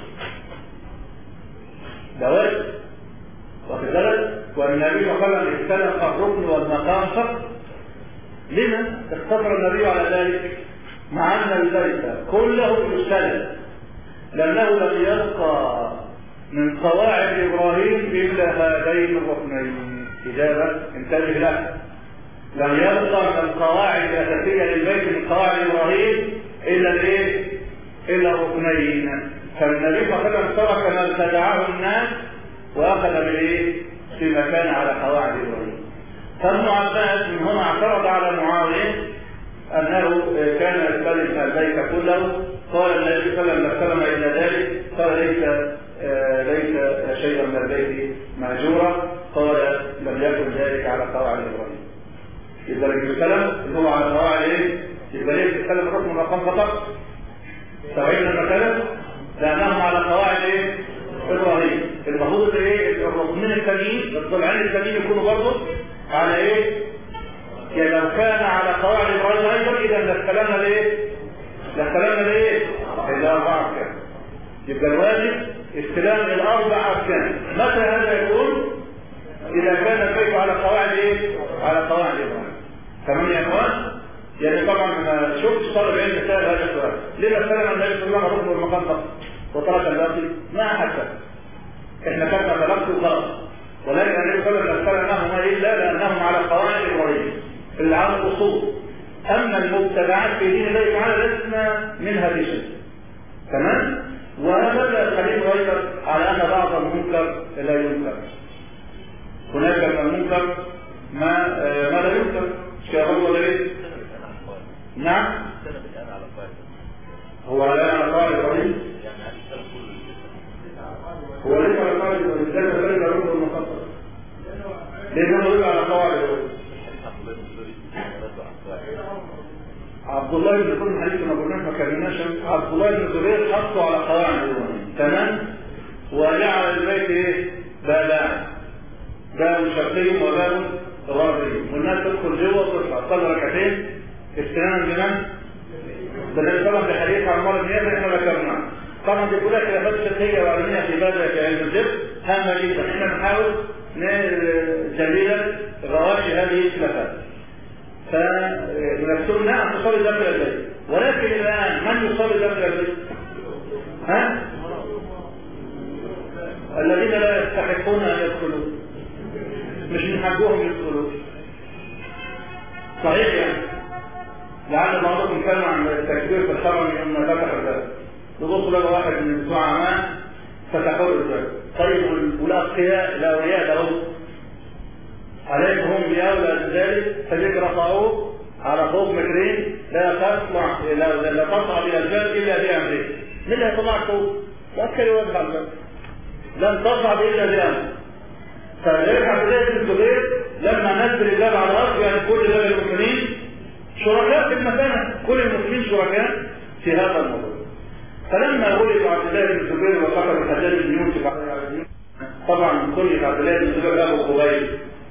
ده واجب واخد بالك؟ والنبي صلى الله عليه وسلم استلم الركن والمقام فقط. لما اختصر النبي على ذلك؟ مع ان البيت كله يستلم، لانه لم يبقى من قواعد ابراهيم الا هذين الركنين. اجابه انتبه لها، لم يبقى من القواعد الاساسيه للبيت من قواعد ابراهيم الا الايه؟ الا الركنين. فالنبي صلى الله عليه وسلم ترك ما ابتدعه الناس واخذ بالايه؟ فيما كان على قواعد ابراهيم. فابن عباس من هنا اعترض على معاويه انه كان يستلم البيت كله. قال النبي صلى الله عليه وسلم الى ذلك، قال ليس شيئا من البيت مهجورا. قال لم يكن ذلك على قواعد ابراهيم. اذا الكلام هو على قواعد ايه؟ يبقى ليه بتتكلم الركن والمقام فقط؟ سبعين المسألة لانهم على قواعد ايه؟ ابراهيم. المفروض ايه؟ الركنين الثانيين الضلعين الثانيين يكونوا برضه على ايه؟ يعني لو كان على قواعد ابراهيم ايضا اذا لاستلمنا لايه؟ لاستلمنا لايه؟ الى اربعه كده. يبقى الواجب استلام الاربع اركان. متى هذا يكون؟ اذا كان البيت على قواعد ايه؟ على قواعد ابراهيم. تمام يا اخوان؟ يعني طبعا شفت طالب علم سال هذا السؤال، ليه استلم النبي صلى الله عليه وسلم ركن المقام فقط وترك الباقي؟ ما حتى احنا كنا تلقوا وخلاص، ولكن النبي صلى الله عليه وسلم استلمهم الا لانهم على قواعد ابراهيم اللي على الاصول. اما المبتدعات في دين الله تعالى لسنا منها بشيء. تمام؟ وهذا الحديث ايضا على ان بعض المنكر لا ينكر. هناك من المنكر ما لا ينكر. شيخ ولا ايه؟ نعم. هو على قواعد ابراهيم. هو ليس على قواعد ابراهيم، ليس ذلك ركن المخصص. لانه يدل على قواعد ابراهيم. عبد الله بن زبير حديث ما قلناش ما كلمناش. عبد الله بن زبير حطوا على قواعد ابراهيم، تمام؟ وجعل البيت ايه؟ باب شرقي وباب غربي، والناس تدخل جوه وتطلع تصلي ركعتين استنانا بمن؟ بدل طبعا في حديث عمار بن ياسر احنا ذكرناه. طبعا دي كلها خلافات فقهيه وعلميه في باب علم الجبر هامه جدا. احنا بنحاول جليلا غواشي هذه الخلافات. فنفسهم نعم تصلي داخل البيت، ولكن الان من يصلي داخل البيت؟ ها؟ الذين لا يستحقون ان يدخلوا، مش من حقهم يدخلوا. صحيح يعني؟ لعل بعضكم كلمة عن التكبير في الحرم لما فتح الباب. يبص له واحد من بتوع عمان فتحوا له الباب. طيب والأتقياء الأولياء داود عليهم هم بأولى ذلك فليك رفعوه على فوق مترين لا تصعد إلى الباب إلا بأمره. من اللي هيطلع فوق؟ لا تكلي وجه على الباب. لن تصعد إلا بأمره. فذلك عبد الله بن الزبير لما نزل الباب على الأرض يعني كل باب المسلمين شركاء في المكانة، كل المسلمين شركاء في هذا الموضوع. فلما ولد عبد الله بن الزبير وقتل الحجاج بن يوسف طبعا كل عبد الله بن الزبير ابو خبيب،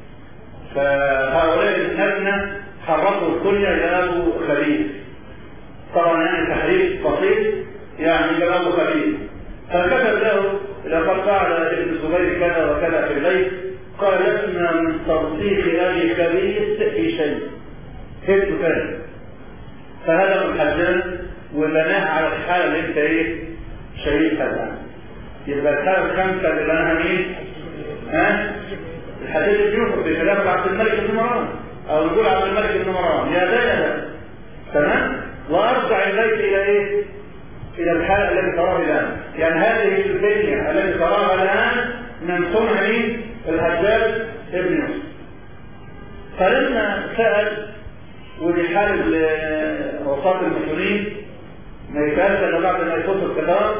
فهؤلاء الابناء حركوا الكنية الى ابو خبيب. طبعا يعني تحريف بسيط يعني الى ابو خبيب. فكتب له لقد فعل ابن الزبير كذا وكذا في البيت، قال لسنا من ترسيخ ابي خبيب في شيء. كيف تفهم؟ فهذا الحجاج وبناها على الحالة اللي انت ايه شايفها الان. يبقى الحالة الخامسة اللي بناها مين؟ الحجاج بن يوسف في خلافة عبد الملك بن مروان، او نقول عبد الملك بن مروان يا ده تمام؟ وارجع البيت الى ايه؟ الى الحالة التي تراها الان. يعني هذه الدنيا التي تراها الان من صنع مين؟ الحجاج بن يوسف. فلما سأل ودي حال وساط المسلمين ما يتقالش الا بعد ما يفوت القتال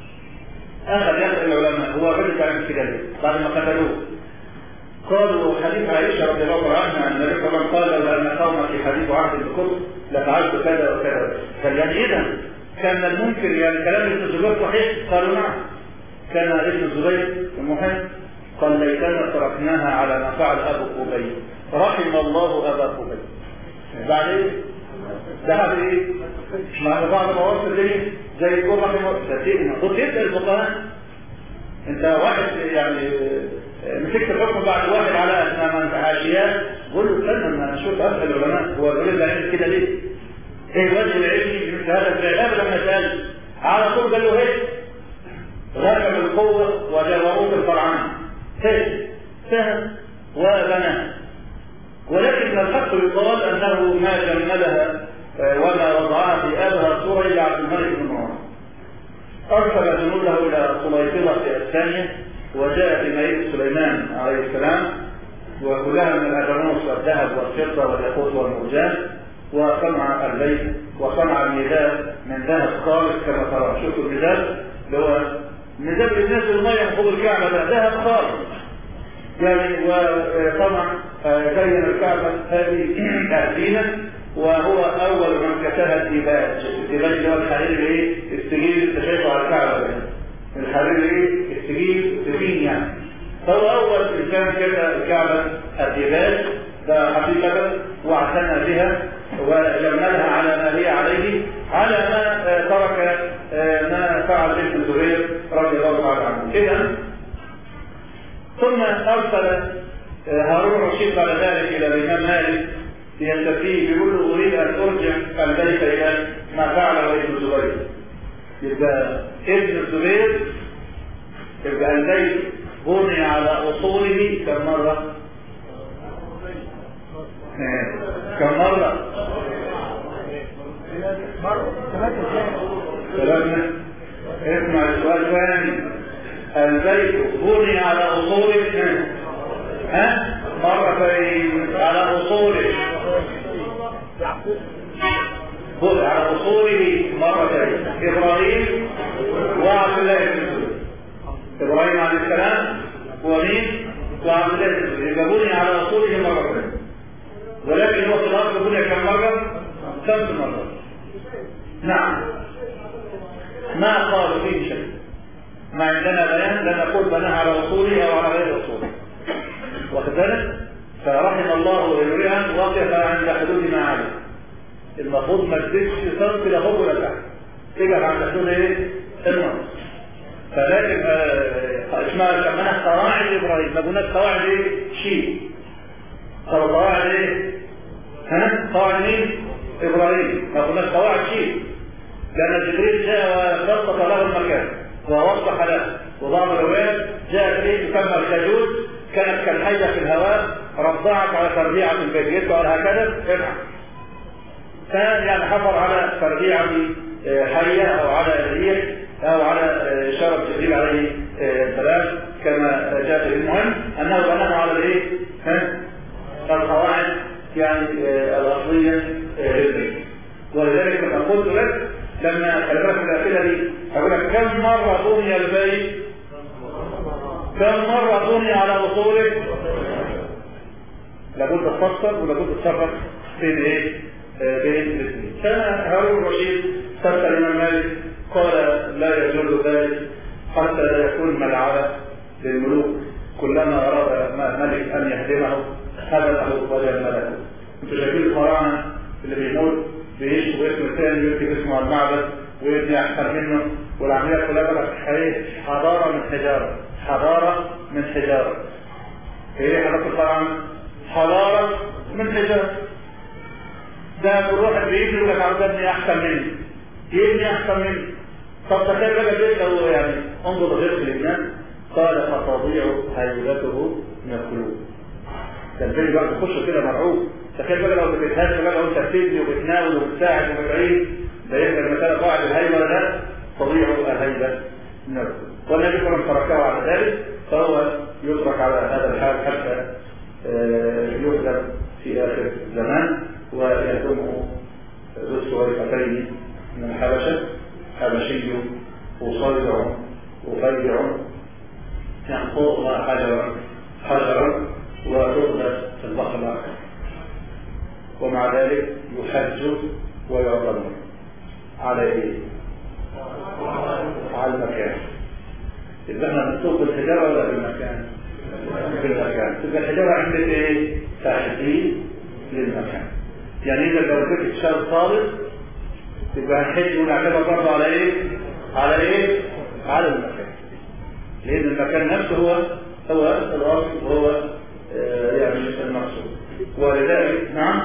اخذ يسال العلماء هو غلط على كده بعد ما قتلوه. قالوا حديث عائشه رضي الله عنها ان النبي صلى الله عليه وسلم قال لو ان قومك في حديث عهد بالكفر لفعلت كذا وكذا. فيعني اذا كان المنكر يعني كلام ابن الزبير صحيح؟ قالوا نعم. كان ابن الزبير المحب قال ليتنا تركناها على ما فعل ابو قبيل رحم الله ابا قبيل. بعدين ذهب ايه؟ مع بعض المواصل دي زي يقول رحمه الله المفروض يسأل الفقهاء. انت واحد يعني مسكت الحكم بعد واحد على من حاشيات قول له استنى ما نشوف اسال العلماء هو الراجل ده عمل كده ليه؟ ايه الوجه العلمي مثل هذا الكلام؟ لما سال على طول قال له ايه؟ غلب القوه وجبروت الفرعون فهم وبناه. ولكن الحق يقال انه ما جملها وما وضعها في ابها صوره الى عبد الملك بن مروان. ارسل جنوده الى سليطنه الثانيه وجاء في مائده سليمان عليه السلام وكلها من الاجرنوس والذهب والفضه والياقوت والمرجان، وصنع البيت وصنع الميدان من ذهب خالص كما ترى. شوفوا الميدان اللي هو ميدان الناس الميه فوق الكعبه ده ذهب خالص يعني. وطبعا بين الكعبة هذه تأثينا وهو أول من كتبها الديباج. الديباج اللي هو الحرير ايه؟ السجيل اللي شايفه على الكعبة ده. الحرير ايه؟ السجيل سفين يعني. فهو أول إنسان كتب الكعبة الديباج ده حقيقة واعتنى بها وجملها على ما هي عليه على ما ترك ما فعل ابن الزبير رضي الله تعالى عنه. إذا ثم أرسل هارون الرشيد بعد ذلك إلى الإمام مالك ليستفيه، بيقول له أريد أن أرجع البيت إلى ما فعله ابن الزبير. يبقى ابن الزبير يبقى البيت بني على أصوله كم مرة؟ كم مرة؟ ثلاثة. اسمع السؤال ثاني. البيت بني على أصوله مرتين على أصوله، بني على أصوله مرتين. إبراهيم وعبد الله بن الزبير. إبراهيم عليه السلام ومين؟ وعبد الله بن الزبير. يبقى بني على أصوله مرتين، ولكن هو في الأرض بني كم مرة؟ 5 مرات. نعم، ما قالوا فيه شيء، ما عندنا بيان لا نقول بناها على أصوله أو على غير أصوله، واخد بالك؟ فرحم الله امرئا وقف عند حدود ما عليه. المفروض ما تزيدش سنتي لا فوق ولا تحت، تقف عند حدود ايه؟ النص. فلكن اسمها سماها قواعد ابراهيم. ما قلناش قواعد ايه؟ شيء. قواعد ايه؟ قواعد مين؟ ابراهيم. ما قلناش قواعد شيء، لان جبريل جاء وخطط له المكان ووضح له. وبعض الروايات جاء جبريل يسمى الخجول، كانت كالحية في الهواء رضعت على تربيعة البيت، يدعو هكذا افعل. كان يعني حفر على تربيعة حية او على ريح او على شرف جبريل عليه السلام كما جاء. المهم انه بناه على الايه؟ القواعد يعني الاصلية للبيت. ولذلك كما قلت لك لما خلقت الاسئله دي اقول لك كم مرة بني البيت؟ كم مرة بني على أصوله؟ لابد تفسر ولابد تصرف بين ايه؟ بين الاثنين. كان هارون الرشيد سأل الإمام مالك قال لا يجوز ذلك حتى لا يكون ملعبة للملوك، كلما أراد ملك أن يهدمه هدمه وجمله. انتوا شايفين الفراعنة اللي بيموت بيشتغل اسم الثاني ويكتب اسمه على المعبد ويبني أحسن منه، والعملية كلها بقت حضارة من حجارة، حضارة من حجارة. ايه حضارة الفراعنة؟ حضارة من حجارة. ده بروح بيجي يقول لك عاوز ابني احسن مني، يبني احسن مني. طب تخيل بقى البيت لو يعني انظر غير لبنان قال فتضيع هيبته من القلوب. كان البيت بقى تخش كده مرعوب. تخيل بقى لو بتتهز بقى وانت بتبني وبتناول وبتساعد وبتعيد، ده يبقى المسألة قاعد الهيبة ولا تضيع الهيبة من القلوب. والنبي صلى الله عليه وسلم تركه على ذلك، فهو يترك على هذا الحال حتى يهدم في آخر الزمان ويهدمه ذو السويقتين من الحبشة، حبشي وصيع وفيع ينقضها حجرا وتغلس في البحر الأحمر، ومع ذلك يحج ويعظم على ايه؟ على المكان. إذا احنا نسوق بالحجارة ولا بالمكان؟ بالمكان. تبقى الحجارة عندك ايه؟ تحديد للمكان. يعني إذا لو كنت شاب طالب تبقى الحج ونعتبر برضه على ايه؟ على ايه؟ على المكان. لأن المكان نفسه هو الأصل وهو يعني المقصود. ولذلك نعم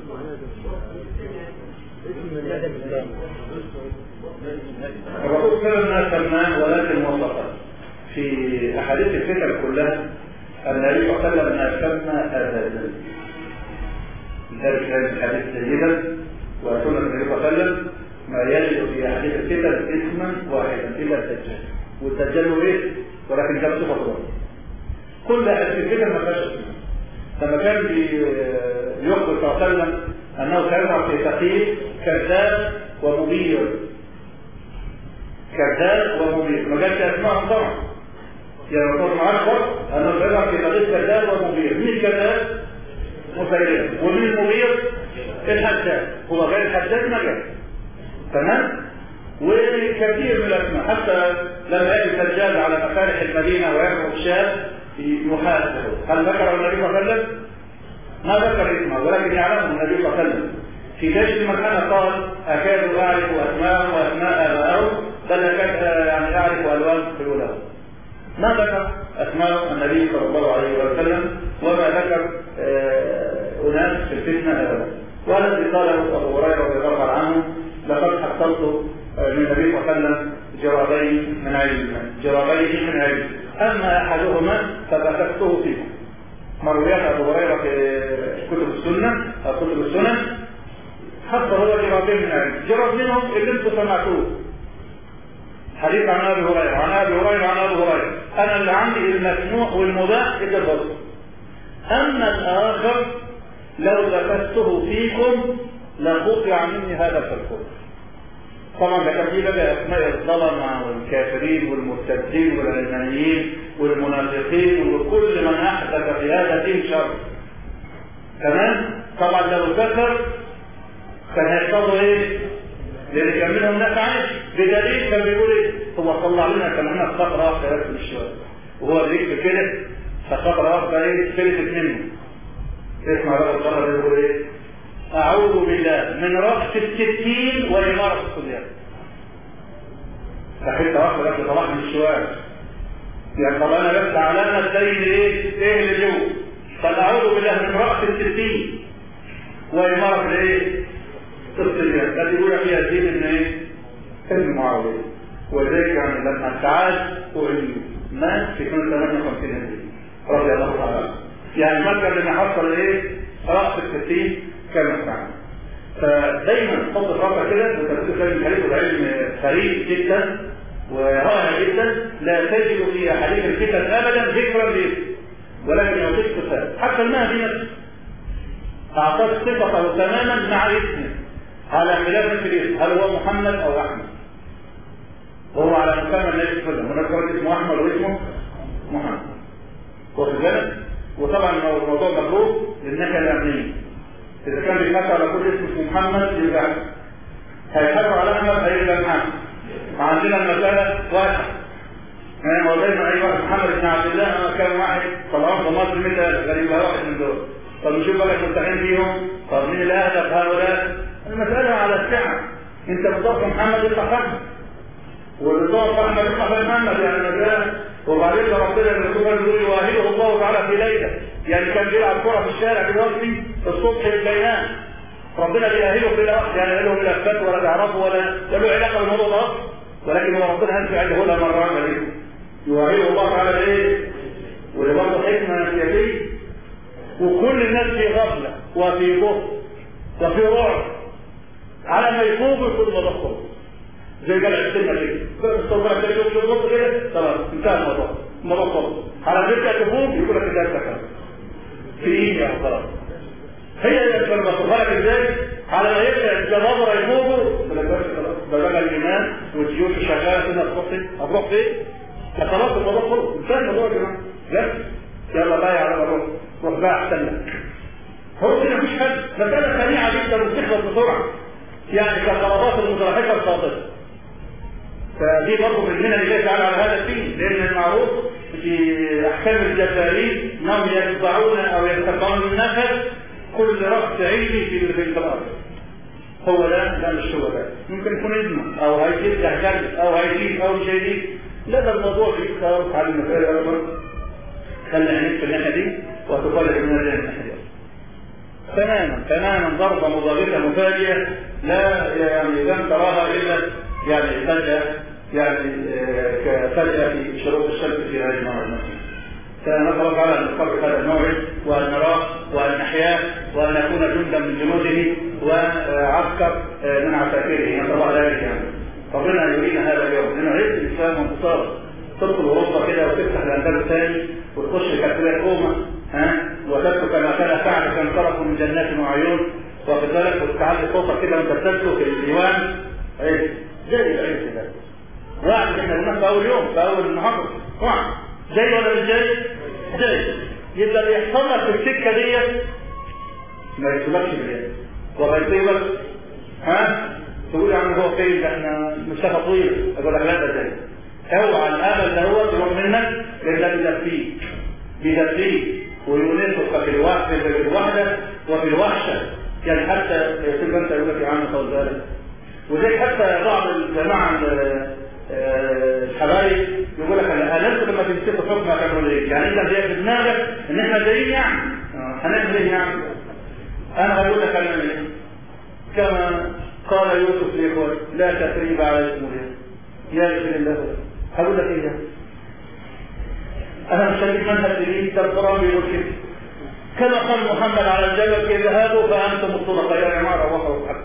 الرسول صلى الله عليه وسلم سماه ولكن وصفه في أحاديث الفتن كلها النبي صلى الله عليه وسلم سمى أزازا. لذلك هذا الحديث جيدا وسنة النبي صلى الله عليه وسلم ما يجد في أحاديث الفتن اسما واحدا إلا الدجال. والدجال هو إيه؟ ولكن كان صفة الله. كل أحاديث الفتن ما فيهاش اسمه. لما كان يخبر صلى الله عليه وسلم أنه سيظهر في ثقيف كذاب ومبير. كذاب ومبير ما جاتش أسمائهم طبعا. يعني الرسول معرفة أنه سيظهر في ثقيف كذاب ومبير. مين الكذاب؟ مسيلمة. ومين المبير؟ الحجاج. هو غير الحجاج ما جاء. تمام؟ وكثير من الأسماء حتى لما يأتي الدجال على مفارح المدينة ويخرج شاب يحاسبه. هل ذكر النبي صلى الله عليه وسلم؟ ما ذكر اسمه ولكن يعلمه النبي صلى الله عليه وسلم. في جيش المكانة قال أكاد أعرف أسماءهم وأسماء آبائهم بل يعني يعرف ألوان خيوله. ما ذكر أسماء النبي صلى الله عليه وسلم وما ذكر أناس في الفتنة أبدا. والذي قاله أبو هريرة رضي الله عنه لقد حصلت من النبي صلى الله عليه وسلم جرابين من علم، أما أحدهما فبثته فيكم. مرويات أبو هريرة في كتب السنة أو كتب السنن حتى هو جرابين من علم، جراب منهم اللي انتم سمعتوه حديث عن أبي هريرة عن أبي هريرة أنا اللي عندي المسموح والمباح إذا بطل. أما الآخر لو لبسته فيكم لقطع مني هذا الكفر. طبعا ده كان فيه بقى أسماء الظلمة والكافرين والمرتدين والعلمانيين والمنافقين وكل من أحدث في هذا الدين شر. تمام؟ طبعا لو كفر كان هيحصلوا إيه؟ لأن كان منهم ناس عايش بدليل كان بيقول إيه؟ هو طلع لنا كان هنا فقرة واحدة بس من الشوارع وهو بيكتب كده ففقرة واحدة إيه؟ فلتت منه. اسمع بقى الفقرة ده بيقول إيه؟ أعوذ بالله من رقص السكين وإمارة الصبيان. فحتة واحدة بس طلع من الشوارع. يعني طبعا أنا بس علامة زي إيه اللي جوه. فأعوذ بالله من رقص السكين وإمارة الإيه؟ الصبيان. التي يقول فيها دين من إيه؟ المعاوية. وذلك يعني لما تعاد مات في سنة 58 هجري رضي الله تعالى. يعني مكة لما حصل إيه؟ رقص السكين كما فعل. فدايما تحط الرقعة كده وتبدو كلام الحديث العلم فريد جدا ورائع جدا، لا تجد في حديث الفتن ابدا ذكرا به ولكن يعطيك صفات. حتى المهدي نفسه اعطاك صفته تماما مع اسمه على خلاف في الاسم، هل هو محمد او احمد؟ وهو على مسمى النبي صلى الله عليه وسلم، هناك اسمه احمد واسمه محمد. واخد بالك؟ وطبعا الموضوع مطلوب للناحيه الامنيه. إذا كان بيتحكى على كل اسم محمد يبقى هيتحكوا على أحمد هيبقى محمد. عندنا المسألة واحد. يعني هو دايما أي واحد محمد بن عبد الله أنا كان واحد طلعهم في مصر 100,000 غير يبقى واحد من دول. طب نشوف بقى المستحيل فيهم، طب مين اللي أهدف هؤلاء؟ المسألة على السعة. أنت بتضاف محمد يطلع محمد. والبتضاف أحمد يطلع محمد يعني مسألة. وبعدين ربنا الرسول يقول يواهبه الله تعالى في ليلة. يعني كان بيلعب كرة في الشارع دلوقتي الصبح للبيان ربنا بيأهله في الوقت، يعني له ملفات ولا بيعرفه ولا له علاقة بالموضوع ده، ولكن هو ربنا هنفع عنده لها مرة واحدة ليه يواهبه الله تعالى ايه؟ وده برضه حكمة سياسية. وكل الناس في غفلة وفي بطء وفي رعب على ما يفوقوا يكونوا مضخم زي جلع السنة كده الصوبرة كده يوم الوقت كده خلاص انتهى الموضوع خلاص على ذلك تفوق يقول لك ده انت في ايه يا خلاص. هي لما تفرق ازاي على ما يبدا الجبابره يفوقوا ده بقى الايمان والجيوش شغاله كده هتروح فين؟ خلاص الموضوع خلص انتهى الموضوع يا جماعه. لا يلا بايع على روح بقى احسن لك. هو كده مفيش حد. مساله سريعه جدا وبتخلص بسرعه يعني كخرابات المتلاحقه الخاطئه. فدي برضه من هنا لله تعالى على هذا الدين، لان المعروف في احكام الجبارين انهم يتبعون او يتبعون النفس كل رأس عيني في الارض. هو ده مش هو ده. ممكن يكون ابنه او هيجيب كلب او هيجيب او مش هيجيب. لا ده الموضوع فيه خلاص على المسائل الاكبر. خلي عينيك في الناحيه دي وتطلع من الناحيه دي. تماما ضربه مضاغطه مفاجئه لا يعني لن تراها الا يعني فجأة يعني كفجأة في شروط الشمس في هذه الموعد. فنسأل على أن نقرب هذا الموعد وأن نراه وأن نحياه وأن نكون جندا من جنوده وعسكر من عساكره. نسأل الله ذلك يعني. ربنا يرينا هذا اليوم لأنه عز الإسلام وانتصار. تدخل أوروبا كده وتفتح الأندلس الثاني وتخش كاتبات روما وتترك كما كان فعل كان تركوا من جنات وعيون واخد بالك وتتعلق صوتك كده وانت بتسلك في الديوان عز زي العز ده. واحد احنا قلنا في اول يوم في اول النهارده واحد جاي ولا مش جاي؟ جاي. يبقى اللي يحصل لك في السكه دي ما يكتبكش باليد ولا يصيبك تقول يا عم هو فين ده احنا مسافه طويله اقول لك لا ده جاي. اوعى الامل ده هو يروح منك الا بيدفيك ويونسك في الوحده وفي الوحشه. يعني حتى تبقى انت يقول لك يا عم طول بالك. وزي حتى بعض الجماعه الحبايب يقول لك انتوا لما تمسكوا حكم هتعملوا ايه؟ يعني انت في دماغك ان احنا جايين يعني هنعمل ايه يعني؟ انا هقول لك انا ايه؟ كما قال يوسف لاخوته لا تثريب عليكم اليوم يغفر الله. هقول لك ايه ده؟ انا مش هديك منهج جديد، ده القران بيقول كده. كما قال محمد على الجبل اذهبوا فانتم الطلقاء يا جماعه روحوا الحق.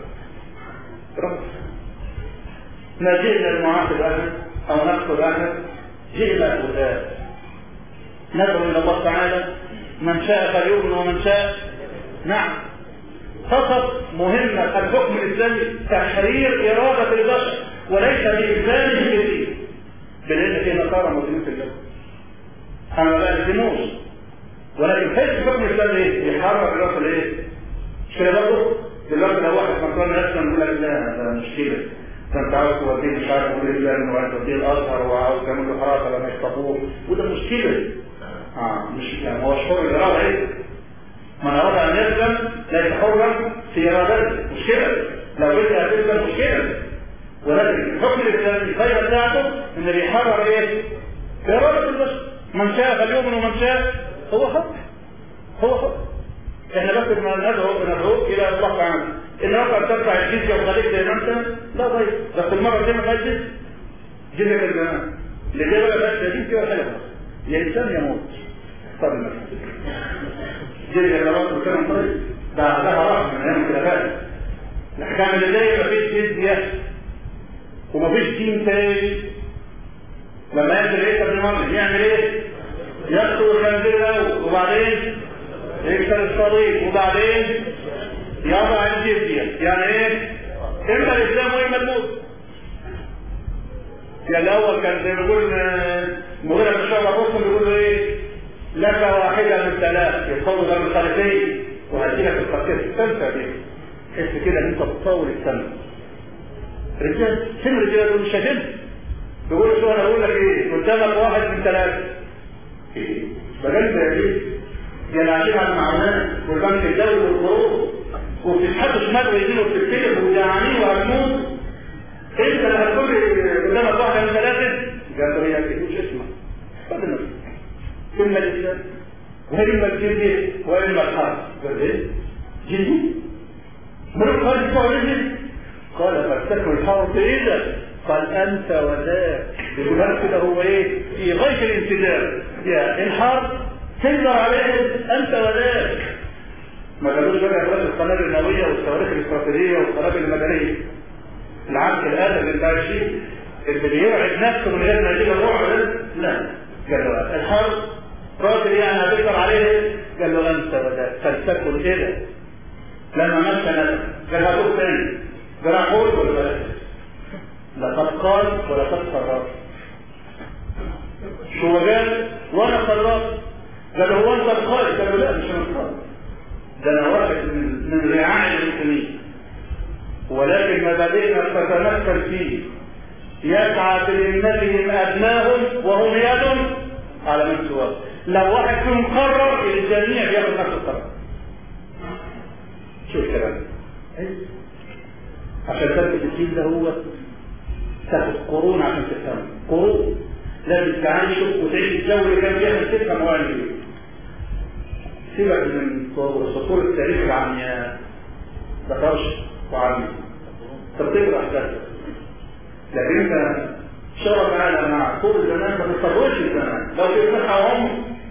ما جئنا المعاصي الاخر او نقصد الاخر، جئنا الهدى ندعو الى الله تعالى من شاء فليؤمن ومن شاء. نعم فقط مهمة الحكم الإسلامي تحرير إرادة البشر وليس بإلزامه بالدين، بلأن في نصارى مسلمين في الجنة أنا ما بألزموش، ولكن حيث الحكم الإسلامي إيه؟ يحرر الوقت الإيه؟ مش كده برضه؟ دلوقتي لو واحد مكان أسلم يقول لك لا ده مشكلة، فأنت عاوز توديه مش عارف تقول الإسلام وعاوز توديه الأزهر وعاوز تعمل له حراسة لما يخطبوه وده مشكلة. مش يعني هو شعور الإرادة إيه؟ من أراد أن يسلم ليس حرا في إرادته، مشكلة لو بدأ تسلم مشكلة، ولكن الحكم الإسلامي الخير بتاعته إن بيحرر إيه؟ إرادة البشر، من شاء فليؤمن ومن شاء هو حر، هو حر. إحنا بس ندعو إلى الله تعالى إن أنت تدفع الجزية وخليك زي ما أنت لا ضيف، بس المرة دي ما فيهاش جزية الجماعة اللي جاي ولا فيهاش جزية ولا حاجة، يا إنسان يموت طب المسجد جزية الجماعة وكان طيب بعدها رحمة من أيام الخلافات. الأحكام اللي جاية مفيش جزية ومفيش دين تاني. لما ينزل عيسى بن مريم يعمل ايه؟ يقتل الخنزير الاول وبعدين يكسر الصليب وبعدين يضع الجزية. يعني ايه؟ اما الاسلام واما الموت. يعني الاول كان زي ما بيقول مغيرة بن شعبة الرسل بيقول له ايه؟ لك واحدة من ثلاث يتصور ده من خلفين وهديلك الخلفية الثالثة دي. تحس كده ان انت بتصور السنة. رجال فين رجال دول مش هجن؟ بيقول شو انا اقول لك ايه؟ قدامك واحد من ثلاثة. ايه؟ بجد يا ايه؟ يعني عشان على المعلومات والبنك الدولي والقروض وبتتحط شمال ويدين وبتتكلم وجعانين وهتموت. انت اللي هتقول قدامك واحد من ثلاثة؟ قال له هي مش اسمها. خد النفس. كلمة الاسلام وهلمة الجندي وهلمة الحرب. قال ايه؟ جندي؟ ملوك هذه الصورة قال فلتكن الحرب إذا قال أنت وذاك. بيقول كده هو إيه؟ في غاية الانتداب. يا الحرب تقدر عليه أنت وذاك. ما قالوش بقى إخراج القنابل النووية والصواريخ الاستراتيجية والقنابل المدنية. العبد الآدم الباشي اللي بيوعد نفسه من غير ما يجيب الروح لا. قال له الحرب راجل يعني هتقدر عليه؟ قال له أنت وذاك فلتكن إذا. لما مشى نفسه قال هتقول ثاني قول ولا لقد قال ولقد قررت. شو قال؟ وانا قررت. قال هو انت القائد؟ قال لا مش انا القائد، ده انا واحد من رعاع المسلمين، ولكن مبادئنا تتمثل فيه يسعى بذمتهم ابنائهم وهم يد على من سواه. لو واحد فيهم قرر الجميع بياخذ نفس القرار. شو الكلام؟ عشان تثبت الدين ده هو تاخد قرون عشان تفهمه، قرون لازم تعيش وتعيش الجو اللي كان فيها تفهم هو عن ايه. سيبك من سطور التاريخ العمياء بطرش وعمي تقدر احداثه، لكن انت شرف على مع طول الزمان ما تتصورش الزمان لو تفتح عمر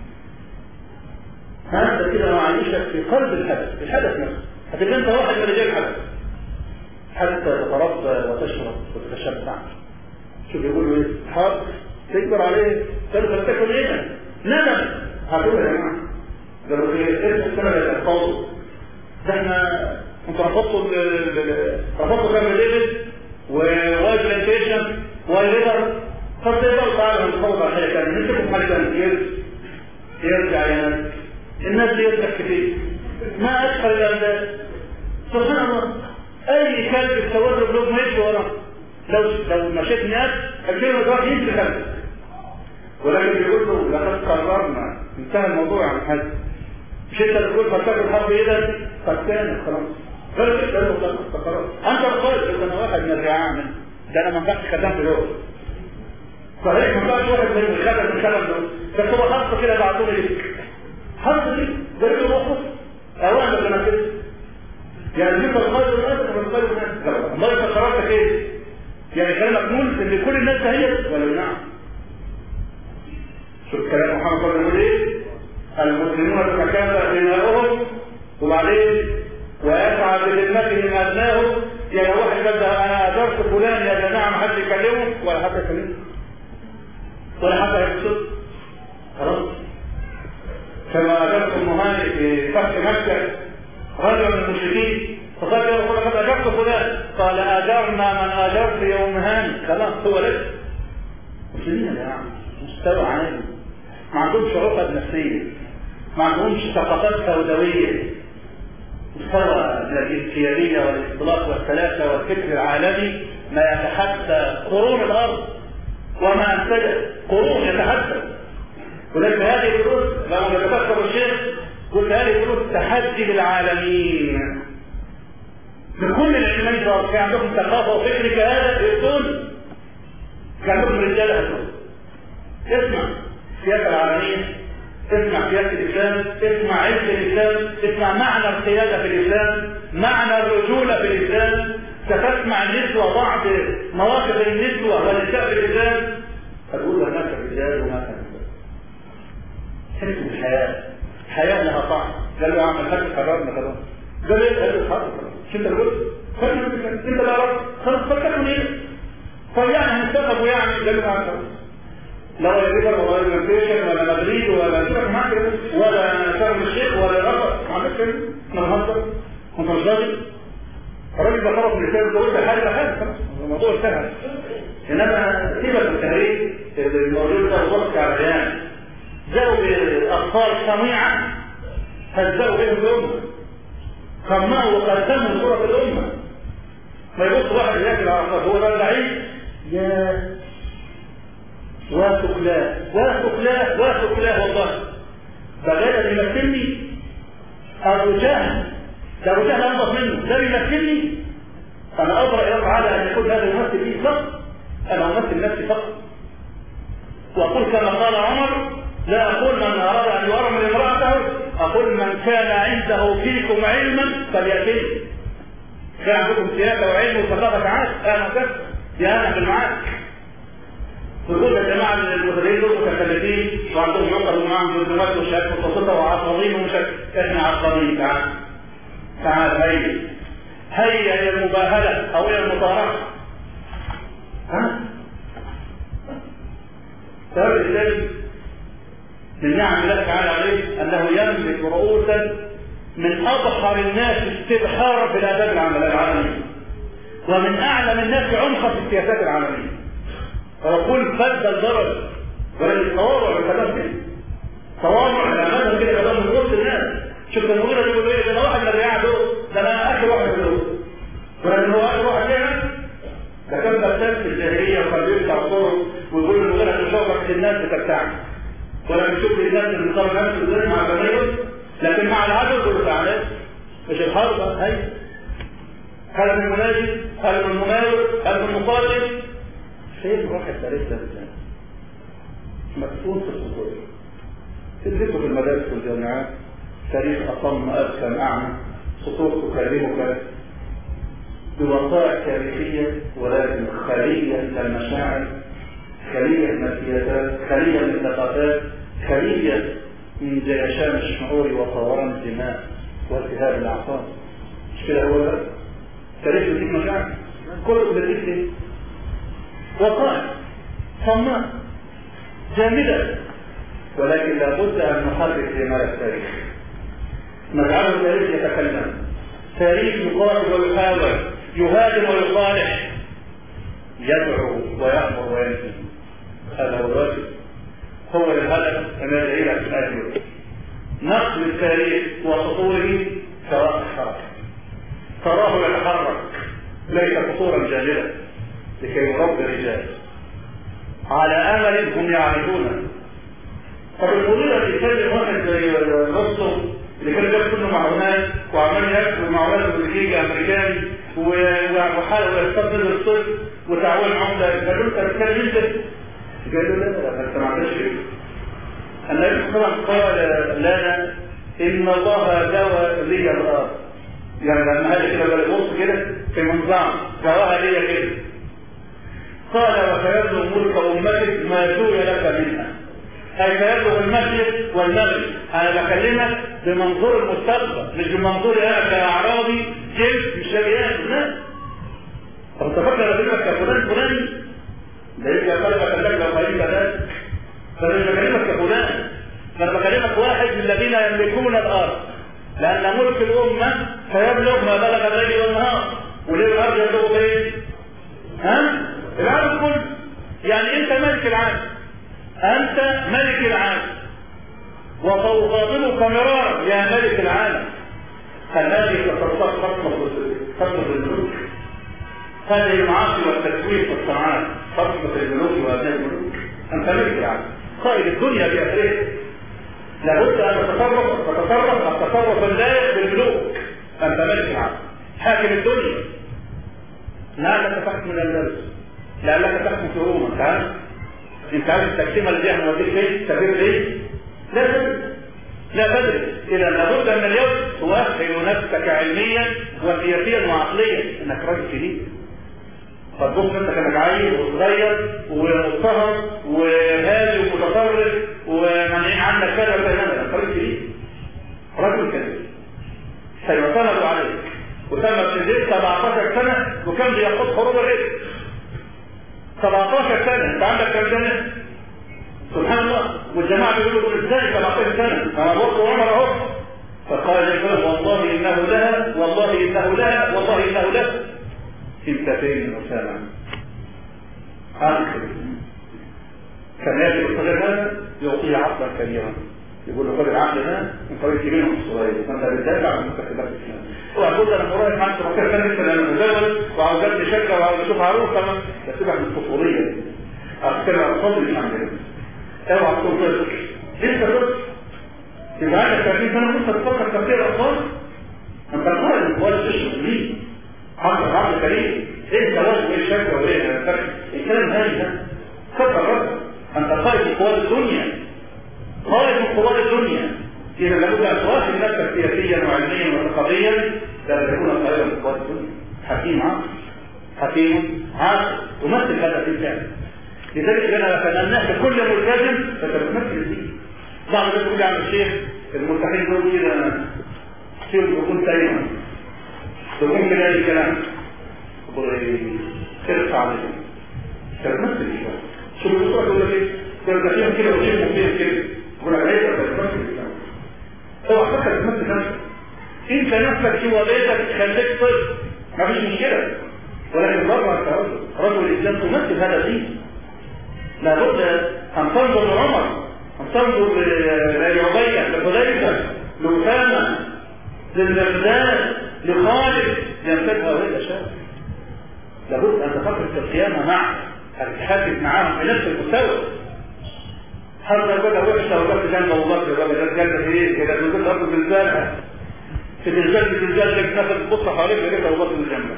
هذا كده معيشك في قلب الحدث نفسه. هتبقى انت واحد من رجال الحدث حتى تتربى وتشرب وتتشبع. شو بيقولوا ايه؟ حاضر تكبر عليه فلتكن ايه؟ ندم. هقول يا جماعه قالوا ايه السنه اللي هتفوضوا ده احنا انتوا رفضتوا كام ليفل وواي بلانتيشن واي ليبر فالليبر تعالوا نتفوض على حاجه ثانيه نمسكوا حاجه ثانيه يرجع يا ناس الناس دي يضحك كتير ما ادخل الانداد. سبحان الله اي كلب تصور له ما يمشي وراه. لو مشيت ناس الكلمه ده يمشي كلب، ولكن بيقول له لقد قررنا انتهى الموضوع عن هذا. مش انت تقول فلتكن الحرب اذا قد كانت خلاص غير كده قرار انت القائد. انا واحد من الرعاع ده انا ما ينفعش خدام في الوقت صحيح ما كانش واحد من الخلل دول، بس هو خاصة كده بعتوني لك خاصة دي جريت الوقت اوامر لما كده يعني انت تغير الناس ولا تغير الناس؟ الله يبقى قرارك ايه؟ يعني كلامك نقول ان كل الناس هي ولا نعم؟ شوف كلام محمد صلى الله عليه وسلم ايه؟ المسلمون تتكافئ دماؤهم وبعدين ويسعى بذمتهم ادناهم. يعني لو واحد قال انا اجرت فلان يا جماعه ما حد يكلمه ولا حد يكلمه ولا حد يقصد خلاص. كما اجرت المهاجر في فتح مكه رجل من المشركين فقال يا رسول الله قد اجرت فلان قال اجرنا من اجرت يوم هاني خلاص هو لك. مسلمين يا جماعه مستوى عالي ما عندهمش عقد نفسيه ما عندهمش ثقافات سوداويه مستوى الانسيابيه والاختلاط والسلاسه والفكر العالمي ما يتحدى قرون الارض وما امتدت قرون يتحدى. ولكن هذه الدروس لما يتذكر الشيخ قلت هذه الدروس تحدي للعالمين بكل العلمين دول. كان عندكم ثقافه وفكر كهذا يقول كان عندكم رجاله هدول. اسمع السياسه العالميه، اسمع سياسه الاسلام، اسمع عز الاسلام، اسمع معنى القياده في الاسلام، معنى الرجوله في الاسلام. ستسمع النسوه بعض مواقف النسوه والنساء في الاسلام هتقول هناك رجال وهناك نساء. تحسوا بالحياه، الحياه لها طعم. قالوا يا عم الحاج قررنا خلاص. قالوا ايه؟ قالوا خلاص مش انت اللي قلت؟ انت اللي قررت خلاص فكروا ايه؟ طب يعني هنستغرب ويعني قالوا خلاص لا يقدر ولا يمنتيشن ولا مدريد ولا شرك معك ولا شرم الشيخ ولا رفض ما عندكش كده احنا بنهزر انت مش راجل. الراجل ده خرج من الكتاب ده قلت حاجه خلاص الموضوع انتهى. انما سيبك من التهريج الموجود ده وضغط على البيان جاءوا باطفال صنيعه هزقوا بهم الامه قمعوا وقدموا صوره الامه. ما يبص واحد ياكل على هو ده اللعيب يا واسقلاه واسقلاه واسقلاه والله فقال يمثلني ابو جهل. ده ابو جهل انضف منه ده يمثلني. انا ابرأ الى تعالى ان يكون هذا يمثل لي فقط. انا امثل نفسي فقط واقول كما قال عمر لا اقول من اراد ان يؤرم امراته اقول من كان عنده فيكم علما فليأتني. كان عندكم سياسه وعلم وثقافه عاد انا كذا يا انا بالمعاك تقول يا جماعه المدرسين دول متكلفين وعندهم عقد ومعهم دبلومات وشهادات متوسطه وعصابين ومش احنا عصابين. تعال هيا الى المباهله او الى المطارحه. السبب الثاني من نعم الله تعالى عليه انه يملك رؤوسا من اظهر الناس استبحارا في الاداب العالميه ومن اعلم الناس عمقا في السياسات العالميه. ويقول فد الضرر وللتواضع بالكلام تواضع الامانه كده كلام من وسط الناس. شوف المغيرة بيقول ايه؟ ده انا واحد من الرياع دول ده انا اخر واحد من دول ولكن هو اخر واحد كده ده كان بسات في الجاهليه وكان بيفتح الطرق ويقول المغيرة تشوفك الناس بتبتعني ولكن شوف الناس اللي صار نفسه ازاي مع الجماهير لكن مع العدل يقولوا تعالى مش الحرب هي هل من المناجي هل من المناور هل من المقاتل فين واحد تاريخ ده مسؤول في الصدور تدرسه في المدارس والجامعات تاريخ أصم أبكم أعمى سطور تكلمك بوقائع تاريخية ولكن خالية من المشاعر خالية من السياسات خالية من الثقافات خالية من جيشان الشعور وفوران الدماء والتهاب الأعصاب. مش كده هو ده؟ تاريخ يديك مشاعر كله بديك وقائع صماء جامدة ولكن لابد أن نحرك جمال التاريخ نجعله التاريخ يتكلم. تاريخ يقاتل ويحاول يهاجم ويصالح يدعو ويأمر وينهي. هذا هو الواجب هو الهدف الذي إلى الآخر نقل التاريخ وسطوره سواء الحركة تراه يتحرك ليس خطورا جاهلا لكي يربي الرجال على امل هم يعرفونه. فبالقضيه اللي كان واحد زي رستم اللي كان جاب كله معلومات وعمال يكتب معلومات امريكاني وحاول يستخدم الصدق وتعاون عمده قالوا انت بتتكلم انت قالوا لا ما سمعتش كده. النبي طبعا قال لنا ان الله داوى لي الارض، يعني لما هذا كده بص كده في منظام دواها لي كده. قال وسيبلغ ملك امتك ما دعي لك منها، اي سيبلغ المشرق والمغرب. انا بكلمك بمنظور المستقبل مش بمنظور انا كاعرابي جيش مش لاقي. لا طب تفكر بكلمك كفلان فلاني ده يبقى قلبك لك لو خليل ذلك. فانا مش بكلمك كفلان، انا بكلمك واحد من الذين يملكون الارض، لان ملك الامه سيبلغ ما بلغ الليل والنهار. وليه الارض يبلغ ايه؟ العالم كله. يعني انت ملك العالم، انت ملك العالم وسأخاطبك مرارا يا ملك العالم. هذه تصرفات خطمة الملوك، هذه المعاصي والتسويف والصنعات خطمة الملوك وابناء الملوك. انت ملك العالم قائد الدنيا بأسرها، لابد ان تتصرف التصرف اللائق بالملوك. انت ملك العالم حاكم الدنيا، لعلك تحكم الاندلس، لعلك تحكم في روما. انت عارف التقسيمه اللي احنا نوديك فين؟ تغيير ايه؟ لا تدري. اذا لابد من اليوم تؤهل نفسك علميا وسياسيا وعقليا انك راجل كبير. فتبص انت كانك عيل وصغير ومضطهد وهادي ومتطرف ومنعين عنك كذا وكذا، انت راجل كبير، راجل كبير سيعتمد عليك. وتم ابتديت 17 سنه وكان بيخوض حروب الرزق 17 سنه. انت عندك كم سنه؟ سبحان الله. والجماعه بيقولوا ازاي 17 سنه؟ انا بص وعمر اهو. فقال له والله انه لها والله انه لها والله انه لها. انت فين اسامه؟ كان يجب الصغير هذا يعطيه عقلا كبيرا، يقول له خذ العقل ده من طريق كبير الصغير، فانت بتدافع عن مستقبلات الاسلام. وأقول أنا مراهق معك 17 سنة لسه أنا متزوج وعاوز أبني شركة وعاوز أشوف عروسة، بس تبقى من الطفولية. أفكر أطفال مش عندنا. اوعى تكون طفل لسه طفل. يبقى عندك 30 سنة لسه تفكر تفكير أطفال. أنت قائد من قوات الجيش المسلمين. عقل كريم. إيه الزواج وإيه الشركة وإيه الكلام هاي ده؟ كبر رأسك. أنت قائد من قوات الدنيا. قائد من قوات الدنيا. إذا لابد أن تواصل نفسك سياسيا وعلميا وثقافيا لأن تكون قائدا من قوات الدنيا. حكيم عاقل تمثل هذا الإنسان. لذلك أنا أتمنى كل ملتزم فتمثل الدين. بعض الناس يقول عن الشيخ الملتحين دول كده شيخ يكون سيئا تقوم كده أي كلام ترفع عليه تمثل شوية. شو الصورة تقول لك إيه؟ ترتاحين كده وشيخ مبين كده يقول لك عايزة تمثل الإسلام. هو فكر تمثل نفسك. انت نفسك في وضعيتك خليك طفل ما فيش مشكلة، ولكن برضه انت رجل الاسلام تمثل هذا الدين. لابد ان تنظر لعمر، ان تنظر لعبية، لحذيفة، لأسامة، للمقداد، لخالد، يمتد هؤلاء الاشياء. لابد ان تفكر في القيامة معه، ان تحدث معاهم بنفس المستوى. حتى يقول لك وحش لو كنت جنب ابو بكر الراجل ده جنب ايه كده بيقول له زلزالها في الزلزال لك ناس تبص حواليك لقيت ابو بكر جنبك.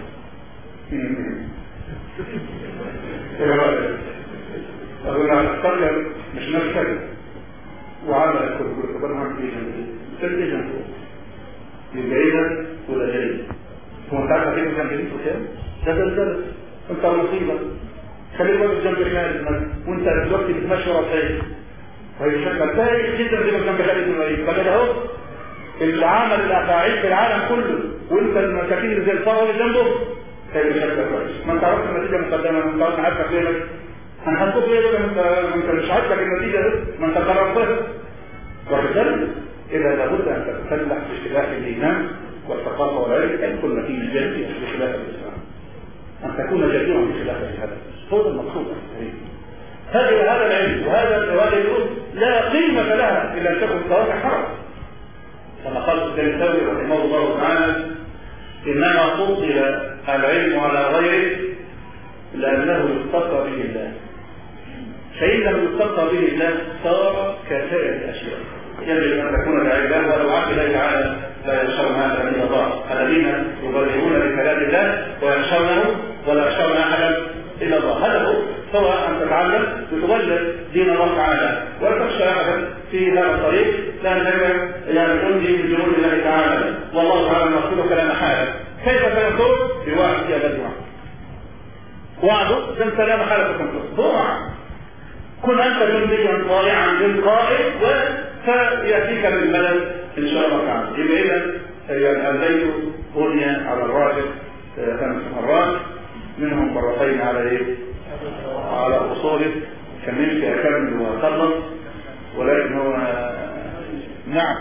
ايه رايك؟ اقول لك استقر مش نفسك وعمل الكل طب انا هعمل ايه جنبي؟ تلقي جنبه يبقى ايه ولا جاي؟ هو انت عارف كيف جنب بيته كام؟ ده زلزال انت مصيبه. خليك واقف جنب خالد وانت دلوقتي بتمشي ورا خالد وهي شكل تايه جدا زي ما كان بخالد بن الوليد. فقال اهو اللي عمل الافاعيل في العالم كله وانت المساكين اللي زي الفار اللي جنبه هي شكل كويس. ما انت عرفت النتيجه مقدمه، ما انت عارف فينك هنحطوك ليه بقى؟ انت مش عاجبك النتيجه دي، ما انت قررتها. وبالتالي اذا لابد ان تتسلح باشتباك الايمان والثقافه والعلم ان كل نتيجه جديه بخلاف الاسلام، ان تكون جديرا بخلاف هذا هو المقصود. هذا العلم وهذا العلم لا قيمة لها إلا أن تكون صواب حرام. كما قال الدنساوي رحمه الله تعالى إنما فضل العلم على غيره لأنه يستقى به الله، فإن لم يستقى به الله صار كسائر الأشياء. يجب أن تكون العباد ولو عبد الله تعالى لا يخشون أحدا إلا الله، الذين يبررون بكلام الله ويخشونه ولا يخشون أحدا إلا الله. هذا هو سواء أن تتعلم تعالى وتبلغ دين الله تعالى ولا تخشى احدا في هذا الطريق لانك يعني تنجي من جنود الله تعالى والله تعالى يغفرك لا محاله. كيف سيكون؟ بواحد يا بدوع وعده انت لا محاله تكون ضوعا كن انت جنديا طائعا للقائد وسياتيك بالملل ان شاء الله تعالى. يبقى اذا البيت بني على الراجل 5 مرات منهم مرتين على اصوله كان نفسي اكمل واخلص ولكن هو نعم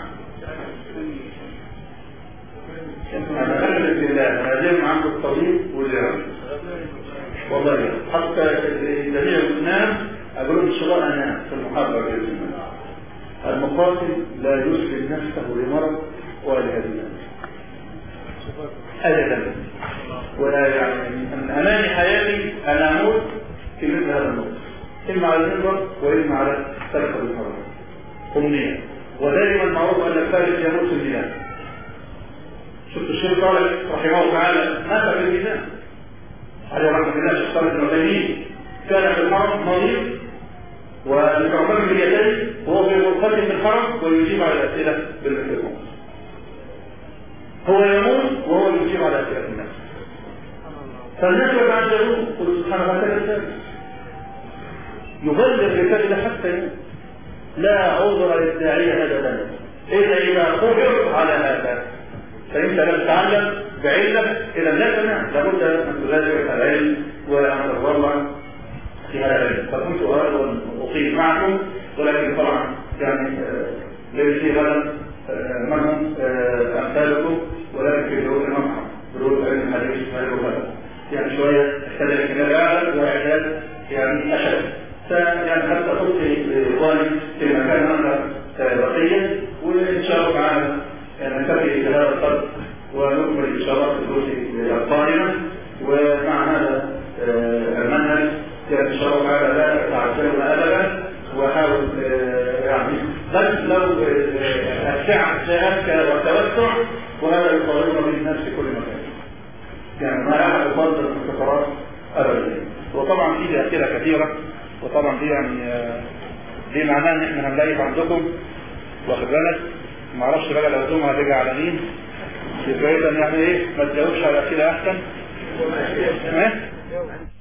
انا خلت بالله انا لازم عنده الطبيب والجيران والله حتى جميع الناس اقول ان شاء الله انام في المحاضره باذن الله. المقاتل لا يسلم نفسه لمرض ولا لهزيمه ابدا ولا يعني من امام حياتي انا اموت في مثل هذا الموت اما على المنبر واما على سلخ الحرام امنيه ودائما معروف ان الفارس يموت في الميدان. شفت الشيخ صالح رحمه الله تعالى مات في الميدان عليه رحمه الله. الشيخ صالح بن عثيمين كان في الحرم مريض ومكرمه باليدين وهو في مرتبط في الحرم ويجيب على الاسئله بالميكروفون. هو يموت وهو يجيب على اسئله الناس. فالناس يتعجبون قل سبحانه وتعالى يبلغ رسالة حتى يموت. لا عذر للداعية ابدا اذا قدر على هذا. فانت لم تعلم بعلمك الى لا تنام لابد ان تراجع العلم وان تتضرع في هذا العلم. فكنت اراد اقيم معكم ولكن طبعا يعني ليس في غدا منهم امثالكم ولكن في دروس المصحف دروس علم الحديث يعني شويه اختلف من الاعلى واعداد يعني اشد يعني حتى تبقي ظالم في مكان اخر بقيه وان شاء الله تعالى نكتفي بهذا القدر ونكمل ان شاء الله في الدروس القادمه. ومع هذا المنهج ان شاء الله تعالى لا تعجلنا ابدا وحاول يعني بل لو السعه جاءتك والتوسع وهذا يطالبنا به الناس في كل مكان يعني ما احد يفضل المختصرات ابدا. وطبعا في اسئله كثيره وطبعا دي يعني دي معناه ان احنا هنلاقي عندكم واخد بالك ما اعرفش بقى العزومه هتيجي على مين يبقى يعني ايه ما تجاوبش على اسئله احسن